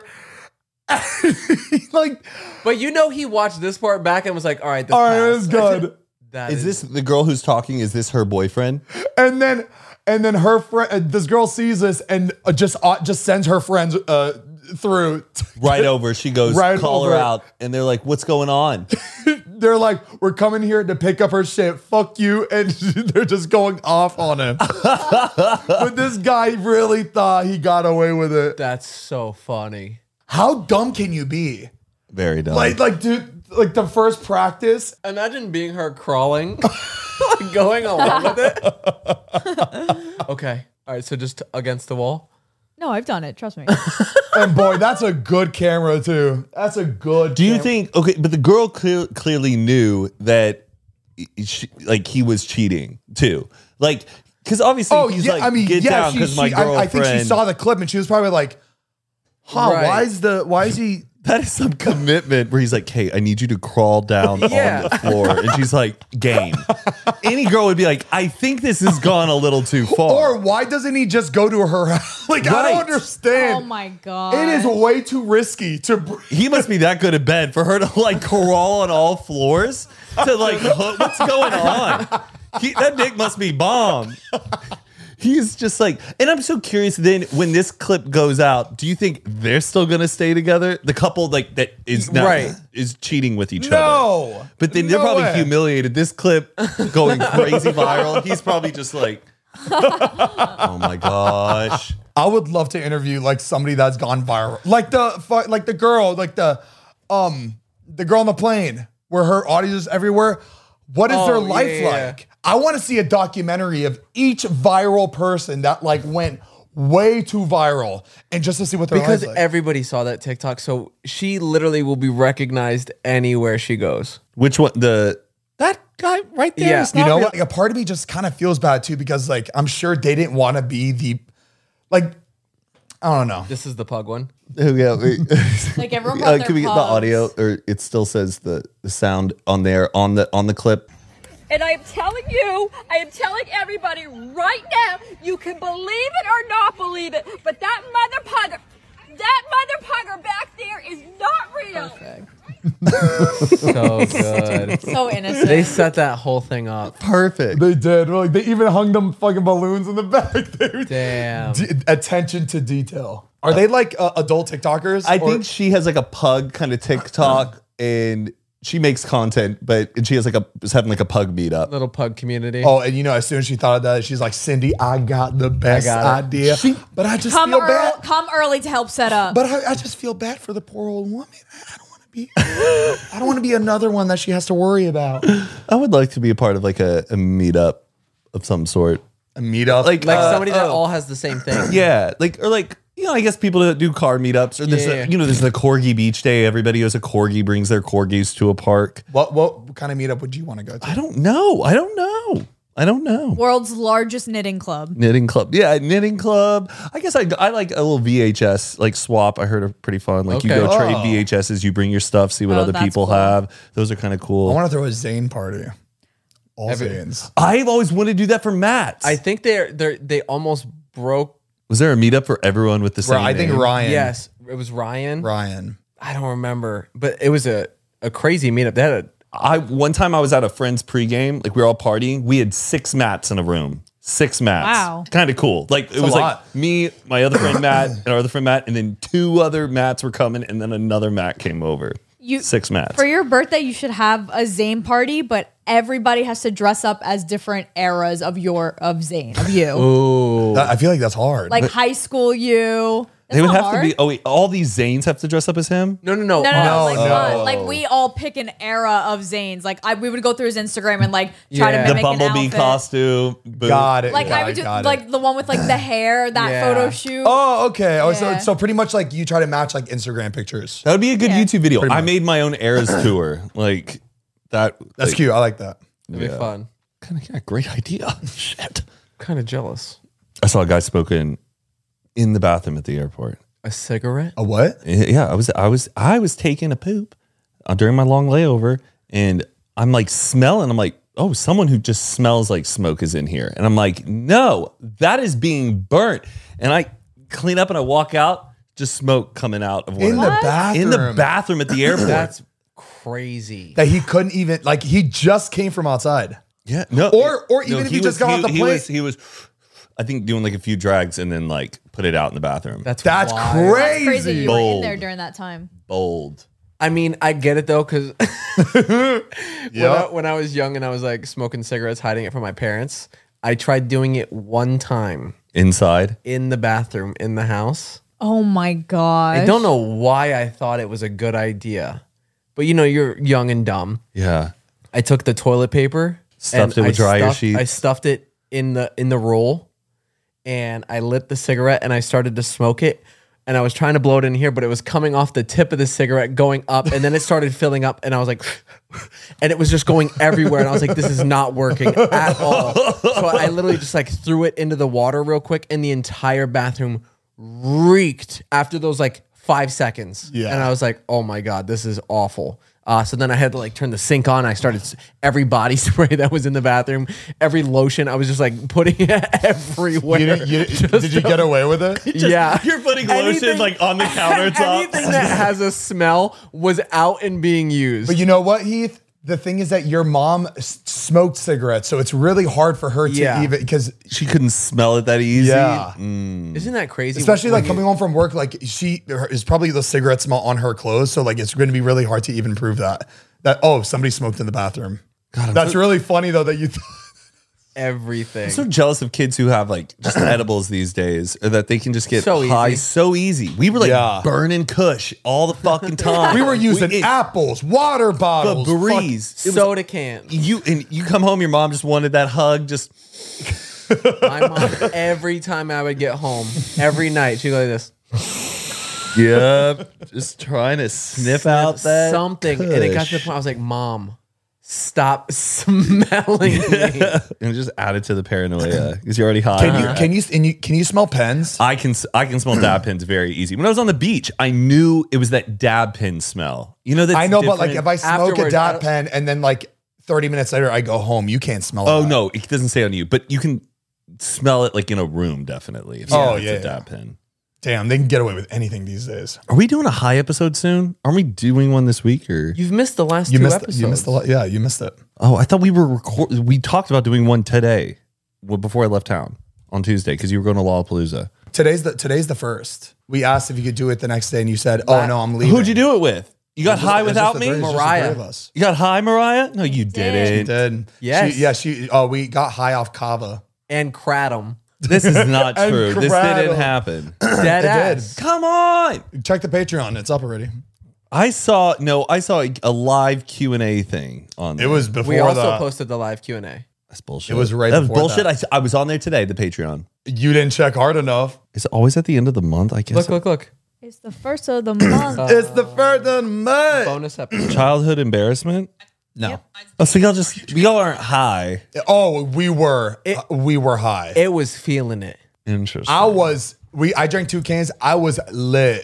Like, But you know he watched this part back and was like, all right, this all right, passed. it's good. That Is this the girl who's talking? Is this her boyfriend? And then, and then her friend, uh, this girl sees this and uh, just uh, just sends her friends uh, through. Right over. She goes, Right call her over. out. And they're like, what's going on? They're like, we're coming here to pick up her shit. Fuck you. And they're just going off on him. But this guy really thought he got away with it. That's so funny. How dumb can you be? Very dumb. Like, like, dude, like the first practice. Imagine being her crawling, like going along with it. Okay. All right. So just against the wall. No, I've done it. Trust me. And boy, that's a good camera too. That's a good. Do you camera. think, okay, but the girl clear, clearly knew that she, like he was cheating too. Like, because obviously Oh he's yeah, like, I mean, get yeah. down She, because my she- girlfriend. I, I think she saw the clip and she was probably like, "Huh? Right. Why is the? Why is he?" That is some commitment where he's like, hey, I need you to crawl down Yeah. on the floor. And she's like, game. Any girl would be like, I think this has gone a little too far. Or why doesn't he just go to her house? Like, I Right. don't understand. Oh my god. It is way too risky to. br- He must be that good at bed for her to like crawl on all floors to like, hook- what's going on? He, that dick must be bomb. He's just like, and I'm so curious then when this clip goes out, do you think they're still going to stay together? The couple like that is not, Right. is cheating with each No. other. But then they're No probably way. humiliated. This clip going crazy viral. He's probably just like, oh my gosh. I would love to interview like somebody that's gone viral, like the fu- like the girl, like the um the girl on the plane where her audience is everywhere. What is Oh, their yeah, life yeah, yeah. like? I want to see a documentary of each viral person that like went way too viral, and just to see what their Because lives like. everybody saw that TikTok. So she literally will be recognized anywhere she goes. Which one? The that guy right there. Yeah. is You not know real- what? Like, a part of me just kind of feels bad too because like I'm sure they didn't want to be the like I don't know. This is the pug one. Oh, yeah, wait. Like everyone brought Uh, their can we get the pugs. audio, or it still says the, the sound on there on the on the clip? And I am telling you, I am telling everybody right now, you can believe it or not believe it, but that mother pugger, that mother pugger back there is not real. So good. So innocent. They set that whole thing up. Perfect. They did. Like they even hung them fucking balloons in the back. They- Damn. D- attention to detail. Are they like uh, adult TikTokers? I Or- think she has like a pug kind of TikTok, and she makes content, but and she has like a is having like a pug meetup. Little pug community. Oh, and you know, as soon as she thought of that, she's like, "Cindy, I got the best got it. idea." but I just come feel early, bad. come early to help set up. But I, I just feel bad for the poor old woman. I don't want to be. I don't want to be another one that she has to worry about. I would like to be a part of like a, a meetup of some sort. A meetup, Like Like uh, somebody that oh, all has the same thing. yeah, like or like you know, I guess people that do car meetups or this, Yeah. you know, there's the Corgi Beach Day. Everybody who has a Corgi brings their Corgis to a park. what what kind of meetup would you want to go to? I don't know. I don't know. I don't know. World's largest knitting club. Knitting club, yeah, knitting club. I guess I, I like a little V H S like swap. I heard are pretty fun. Like you Okay. go trade Oh. V H Ses, you bring your stuff, see what Oh, other that's people cool. have. Those are kind of I cool. want to throw a Zane party. All Every- Zanes. I've always wanted to do that for Matt's. I think they're they are they almost broke. Was there a meetup for everyone with the same? I think name? Ryan. Yes, it was Ryan. Ryan. I don't remember, but it was a, a crazy meetup. They had a I one time I was at a friend's pregame, like we were all partying. We had six mats in a room. Six mats. Wow. Kind of cool. Like it a was lot. like me, my other friend Matt, and our other friend Matt, and then two other mats were coming, and then another mat came over. You Six mats. For your birthday, you should have a Zane party, but everybody has to dress up as different eras of your of Zane of you. ooh. That- I feel like that's hard. Like high school you, They would not have hard. to be. Oh, wait, all these Zanes have to dress up as him. No, no, no. No, no, no. No, like, no. uh, like we all pick an era of Zane's. Like I, we would go through his Instagram and like try Yeah. to The mimic an Bumblebee outfit. costume. Boot. Got it. Like got I it, would do got it. like the one with like the hair, that Yeah. photo shoot. Oh, okay. Oh, so Yeah. so pretty much like you try to match like Instagram pictures. That would be a good Yeah. YouTube video. Pretty I much. made my own Eras tour. Like that. That's like, cute. I like that. It'd be fun. Kind of yeah, great idea. Shit. Kind of jealous. I saw a guy smoking in the bathroom at the airport. A cigarette? A what? Yeah, I was I was I was taking a poop uh, during my long layover, and I'm like smelling. I'm like, oh, someone who just smells like smoke is in here, and I'm like, no, that is being burnt. And I clean up and I walk out, just smoke coming out of one In of the them. bathroom. in the bathroom at the airport. That's crazy. That he couldn't even like he just came from outside. yeah, no, Or- or even if he just got he, off the he plane. was he was, I think doing like a few drags and then like put it out in the bathroom. That's That's wild. crazy. That's crazy. You were in Bold. there during that time. Bold. I mean, I get it though, because when, Yeah. I, when I was young and I was like smoking cigarettes, hiding it from my parents, I tried doing it one time Inside. in the bathroom in the house. Oh my god. I don't know why I thought it was a good idea, but you know, you're young and dumb. Yeah. I took the toilet paper, Stuffed and it with I dryer stuffed- sheets. I stuffed it in the in the roll, and I lit the cigarette and I started to smoke it. And I was trying to blow it in here, but it was coming off the tip of the cigarette, going up, and then it started filling up, and I was like, and it was just going everywhere, and I was like, this is not working at all. So I literally just like threw it into the water real quick, and the entire bathroom reeked after those like five seconds. Yeah. And I was like, oh my God, this is awful. Uh, so then I had to like turn the sink on. I started s- every body spray that was in the bathroom, every lotion. I was just like putting it everywhere. You, didn't- you, Just did you to- get away with it? yeah. You're putting lotion Anything- like on the countertop. Anything that has a smell was out and being used. But you know what, Heath? The thing is that your mom s- smoked cigarettes, so it's really hard for her to Yeah. even because She couldn't smell it that easy. yeah, Isn't that crazy? especially When like you- coming home from work, like she there is probably the cigarette smell on her clothes, so like it's going to be really hard to even prove that that oh somebody smoked in the bathroom. That's really funny though that you. Th- everything. I'm so jealous of kids who have like just edibles these days, or that they can just get So high easy. so easy. We were like Yeah. burning Kush all the fucking time. we were using it- apples, water bottles, fuck- Febreze. It was- soda can. You and you come home, your mom just wanted that hug. Just My mom, every time I would get home, every night, she'd go like this. yeah, just trying to sniff out that something. And it got to the Kush. point I was like, Mom, stop smelling me. and just add it to the paranoia because you're already high. Can you can you and you can you smell pens? I can I can smell dab pins very easy. When I was on the beach, I knew it was that dab pin smell. You know that I know, but like if I smoke a Afterwards, I dab don't- pen and then like thirty minutes later I go home, you can't smell it. Oh no, it doesn't say on you, but you can smell it like in a room definitely. If Oh, it's yeah, a yeah. dab pin. Damn, they can get away with anything these days. Are we doing a high episode soon? Are we doing one this week or? You've missed the last You two missed episodes. you missed a lot. Yeah, you missed it. Oh, I thought we were record. We talked about doing one today, well, before I left town on Tuesday because you were going to Lollapalooza. Today's the today's the first. We asked if you could do it the next day, and you said, "Oh no, I'm leaving." Who'd you do it with? You got It was high just- without it was just me, the three- it was just the Mariah. three of us. You got high, Mariah? No, you She didn't. did. Yes. She, yeah. She. Oh, we got high off kava. And Kratom. This is not And true. This Corrado. didn't happen. Dead It ass. Come on. Check the Patreon. It's up already. I saw no. I saw a, a live Q and A thing on. It there. was before We also the. posted the live Q and A. That's bullshit. It was right That was before bullshit. that. I, I was on there today. The Patreon. You didn't check hard enough. Is it always at the end of the month? I guess. Look, look, look. It's the first of the month. It's the first of the month. Bonus episode. Childhood embarrassment. No. Oh, so y'all just y'all aren't high. Oh, we were. uh, we were high. It was feeling it. Interesting. I was. We. I drank two cans. I was lit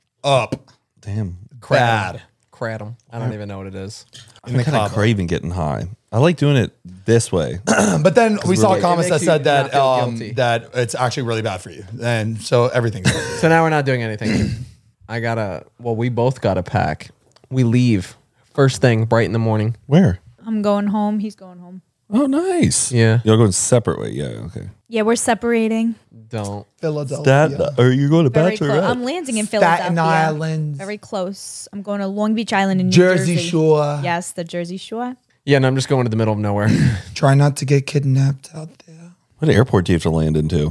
up. Damn. Bad. Kratom. I don't even know what it is. I'm kind of craving getting high. I like doing it this way. But then we saw really- comments it that makes you said that not feel um, guilty. that it's actually really bad for you, and so everything's. So now we're not doing anything. I gotta, well, we both got to pack. We leave first thing, bright in the morning. Where? I'm going home. He's going home. Oh, nice. Yeah. Y'all going separate way. Yeah. Okay. Yeah, we're separating. Don't. Philadelphia. That or you going to Very close. Bachelorette? I'm landing in Philadelphia. Staten Island. Very close. I'm going to Long Beach Island in New Jersey Jersey. Shore. Yes, the Jersey Shore. Yeah, and I'm just going to the middle of nowhere. Try not to get kidnapped out there. What airport do you have to land into?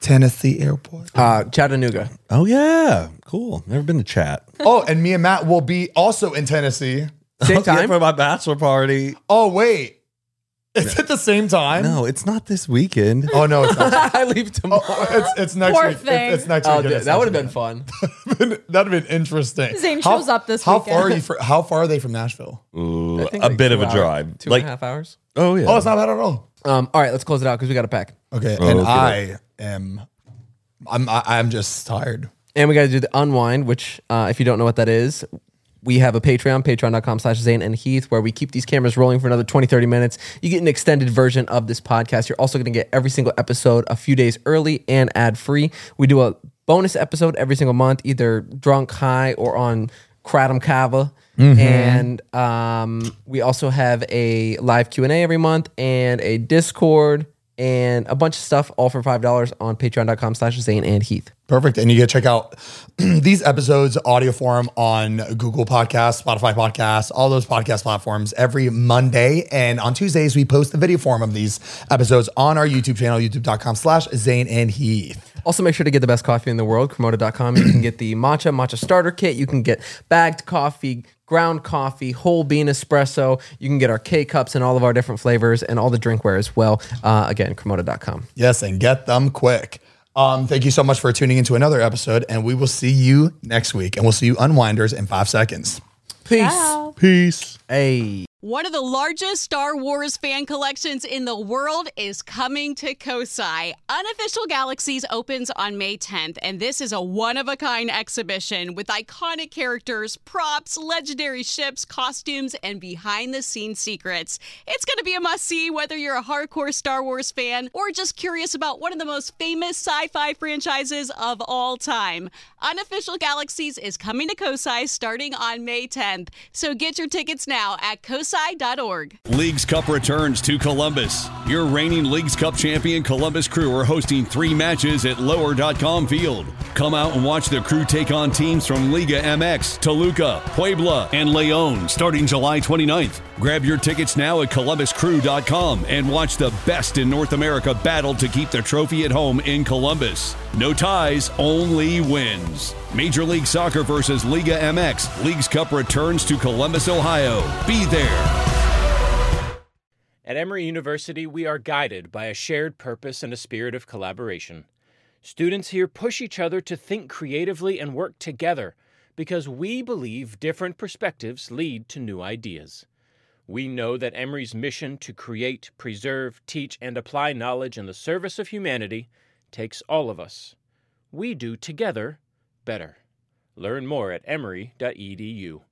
Tennessee Airport. Uh, Chattanooga. Oh, yeah. Cool. Never been to chat. Oh, and me and Matt will be also in Tennessee. Same Yeah, time. for my bachelor party. Oh, wait. It's at the same time? No, it's not this weekend. Oh, no, it's not. I leave tomorrow. Oh, it's, it's next Poor week. thing. It's, it's next Oh, week. dude, that would have been fun. That'd have been interesting. Zane How- shows up this how weekend. Far are you for, how far are they from Nashville? Ooh, I a think like bit two of a hours- drive. Two like, and a half hours. oh, yeah. Oh, it's not bad at all. Um, all right, let's close it out because we got to pack. Okay, Oh, and okay. I am, I'm, I, I'm just tired. And we got to do the unwind, which, uh, if you don't know what that is, we have a Patreon, patreon.com slash Zane and Heath, where we keep these cameras rolling for another twenty, thirty minutes. You get an extended version of this podcast. You're also going to get every single episode a few days early and ad-free. We do a bonus episode every single month, either drunk, high, or on Kratom Kava. Mm-hmm. And um, we also have a live Q and A every month and a Discord and a bunch of stuff, all for five dollars on patreon.com slash Zane and Heath. Perfect. And you get to check out these episodes, audio form on Google Podcasts, Spotify Podcasts, all those podcast platforms every Monday. And on Tuesdays, we post the video form of these episodes on our YouTube channel, youtube.com slash Zane and Heath. Also, make sure to get the best coffee in the world, Cremota dot com. You can get the matcha, matcha starter kit. You can get bagged coffee, ground coffee, whole bean espresso. You can get our K-Cups and all of our different flavors and all the drinkware as well. Uh, again, Cremota dot com. Yes, and get them quick. Um, thank you so much for tuning into another episode, and we will see you next week. And we'll see you unwinders in five seconds. Peace. Ciao. Peace. Hey. One of the largest Star Wars fan collections in the world is coming to Kosai. Unofficial Galaxies opens on May tenth, and this is a one-of-a-kind exhibition with iconic characters, props, legendary ships, costumes, and behind-the-scenes secrets. It's going to be a must-see whether you're a hardcore Star Wars fan or just curious about one of the most famous sci-fi franchises of all time. Unofficial Galaxies is coming to Kosai starting on May tenth, so get your tickets now at kosai dot org. Leagues Cup returns to Columbus. Your reigning Leagues Cup champion Columbus Crew are hosting three matches at lower dot com field. Come out and watch the Crew take on teams from Liga M X, Toluca, Puebla, and León starting July twenty-ninth. Grab your tickets now at columbus crew dot com and watch the best in North America battle to keep the trophy at home in Columbus. No ties, only wins. Major League Soccer versus Liga M X. Leagues Cup returns to Columbus, Ohio. Be there. At Emory University, we are guided by a shared purpose and a spirit of collaboration. Students here push each other to think creatively and work together because we believe different perspectives lead to new ideas. We know that Emory's mission to create, preserve, teach, and apply knowledge in the service of humanity takes all of us. We do together better. Learn more at emory dot e d u.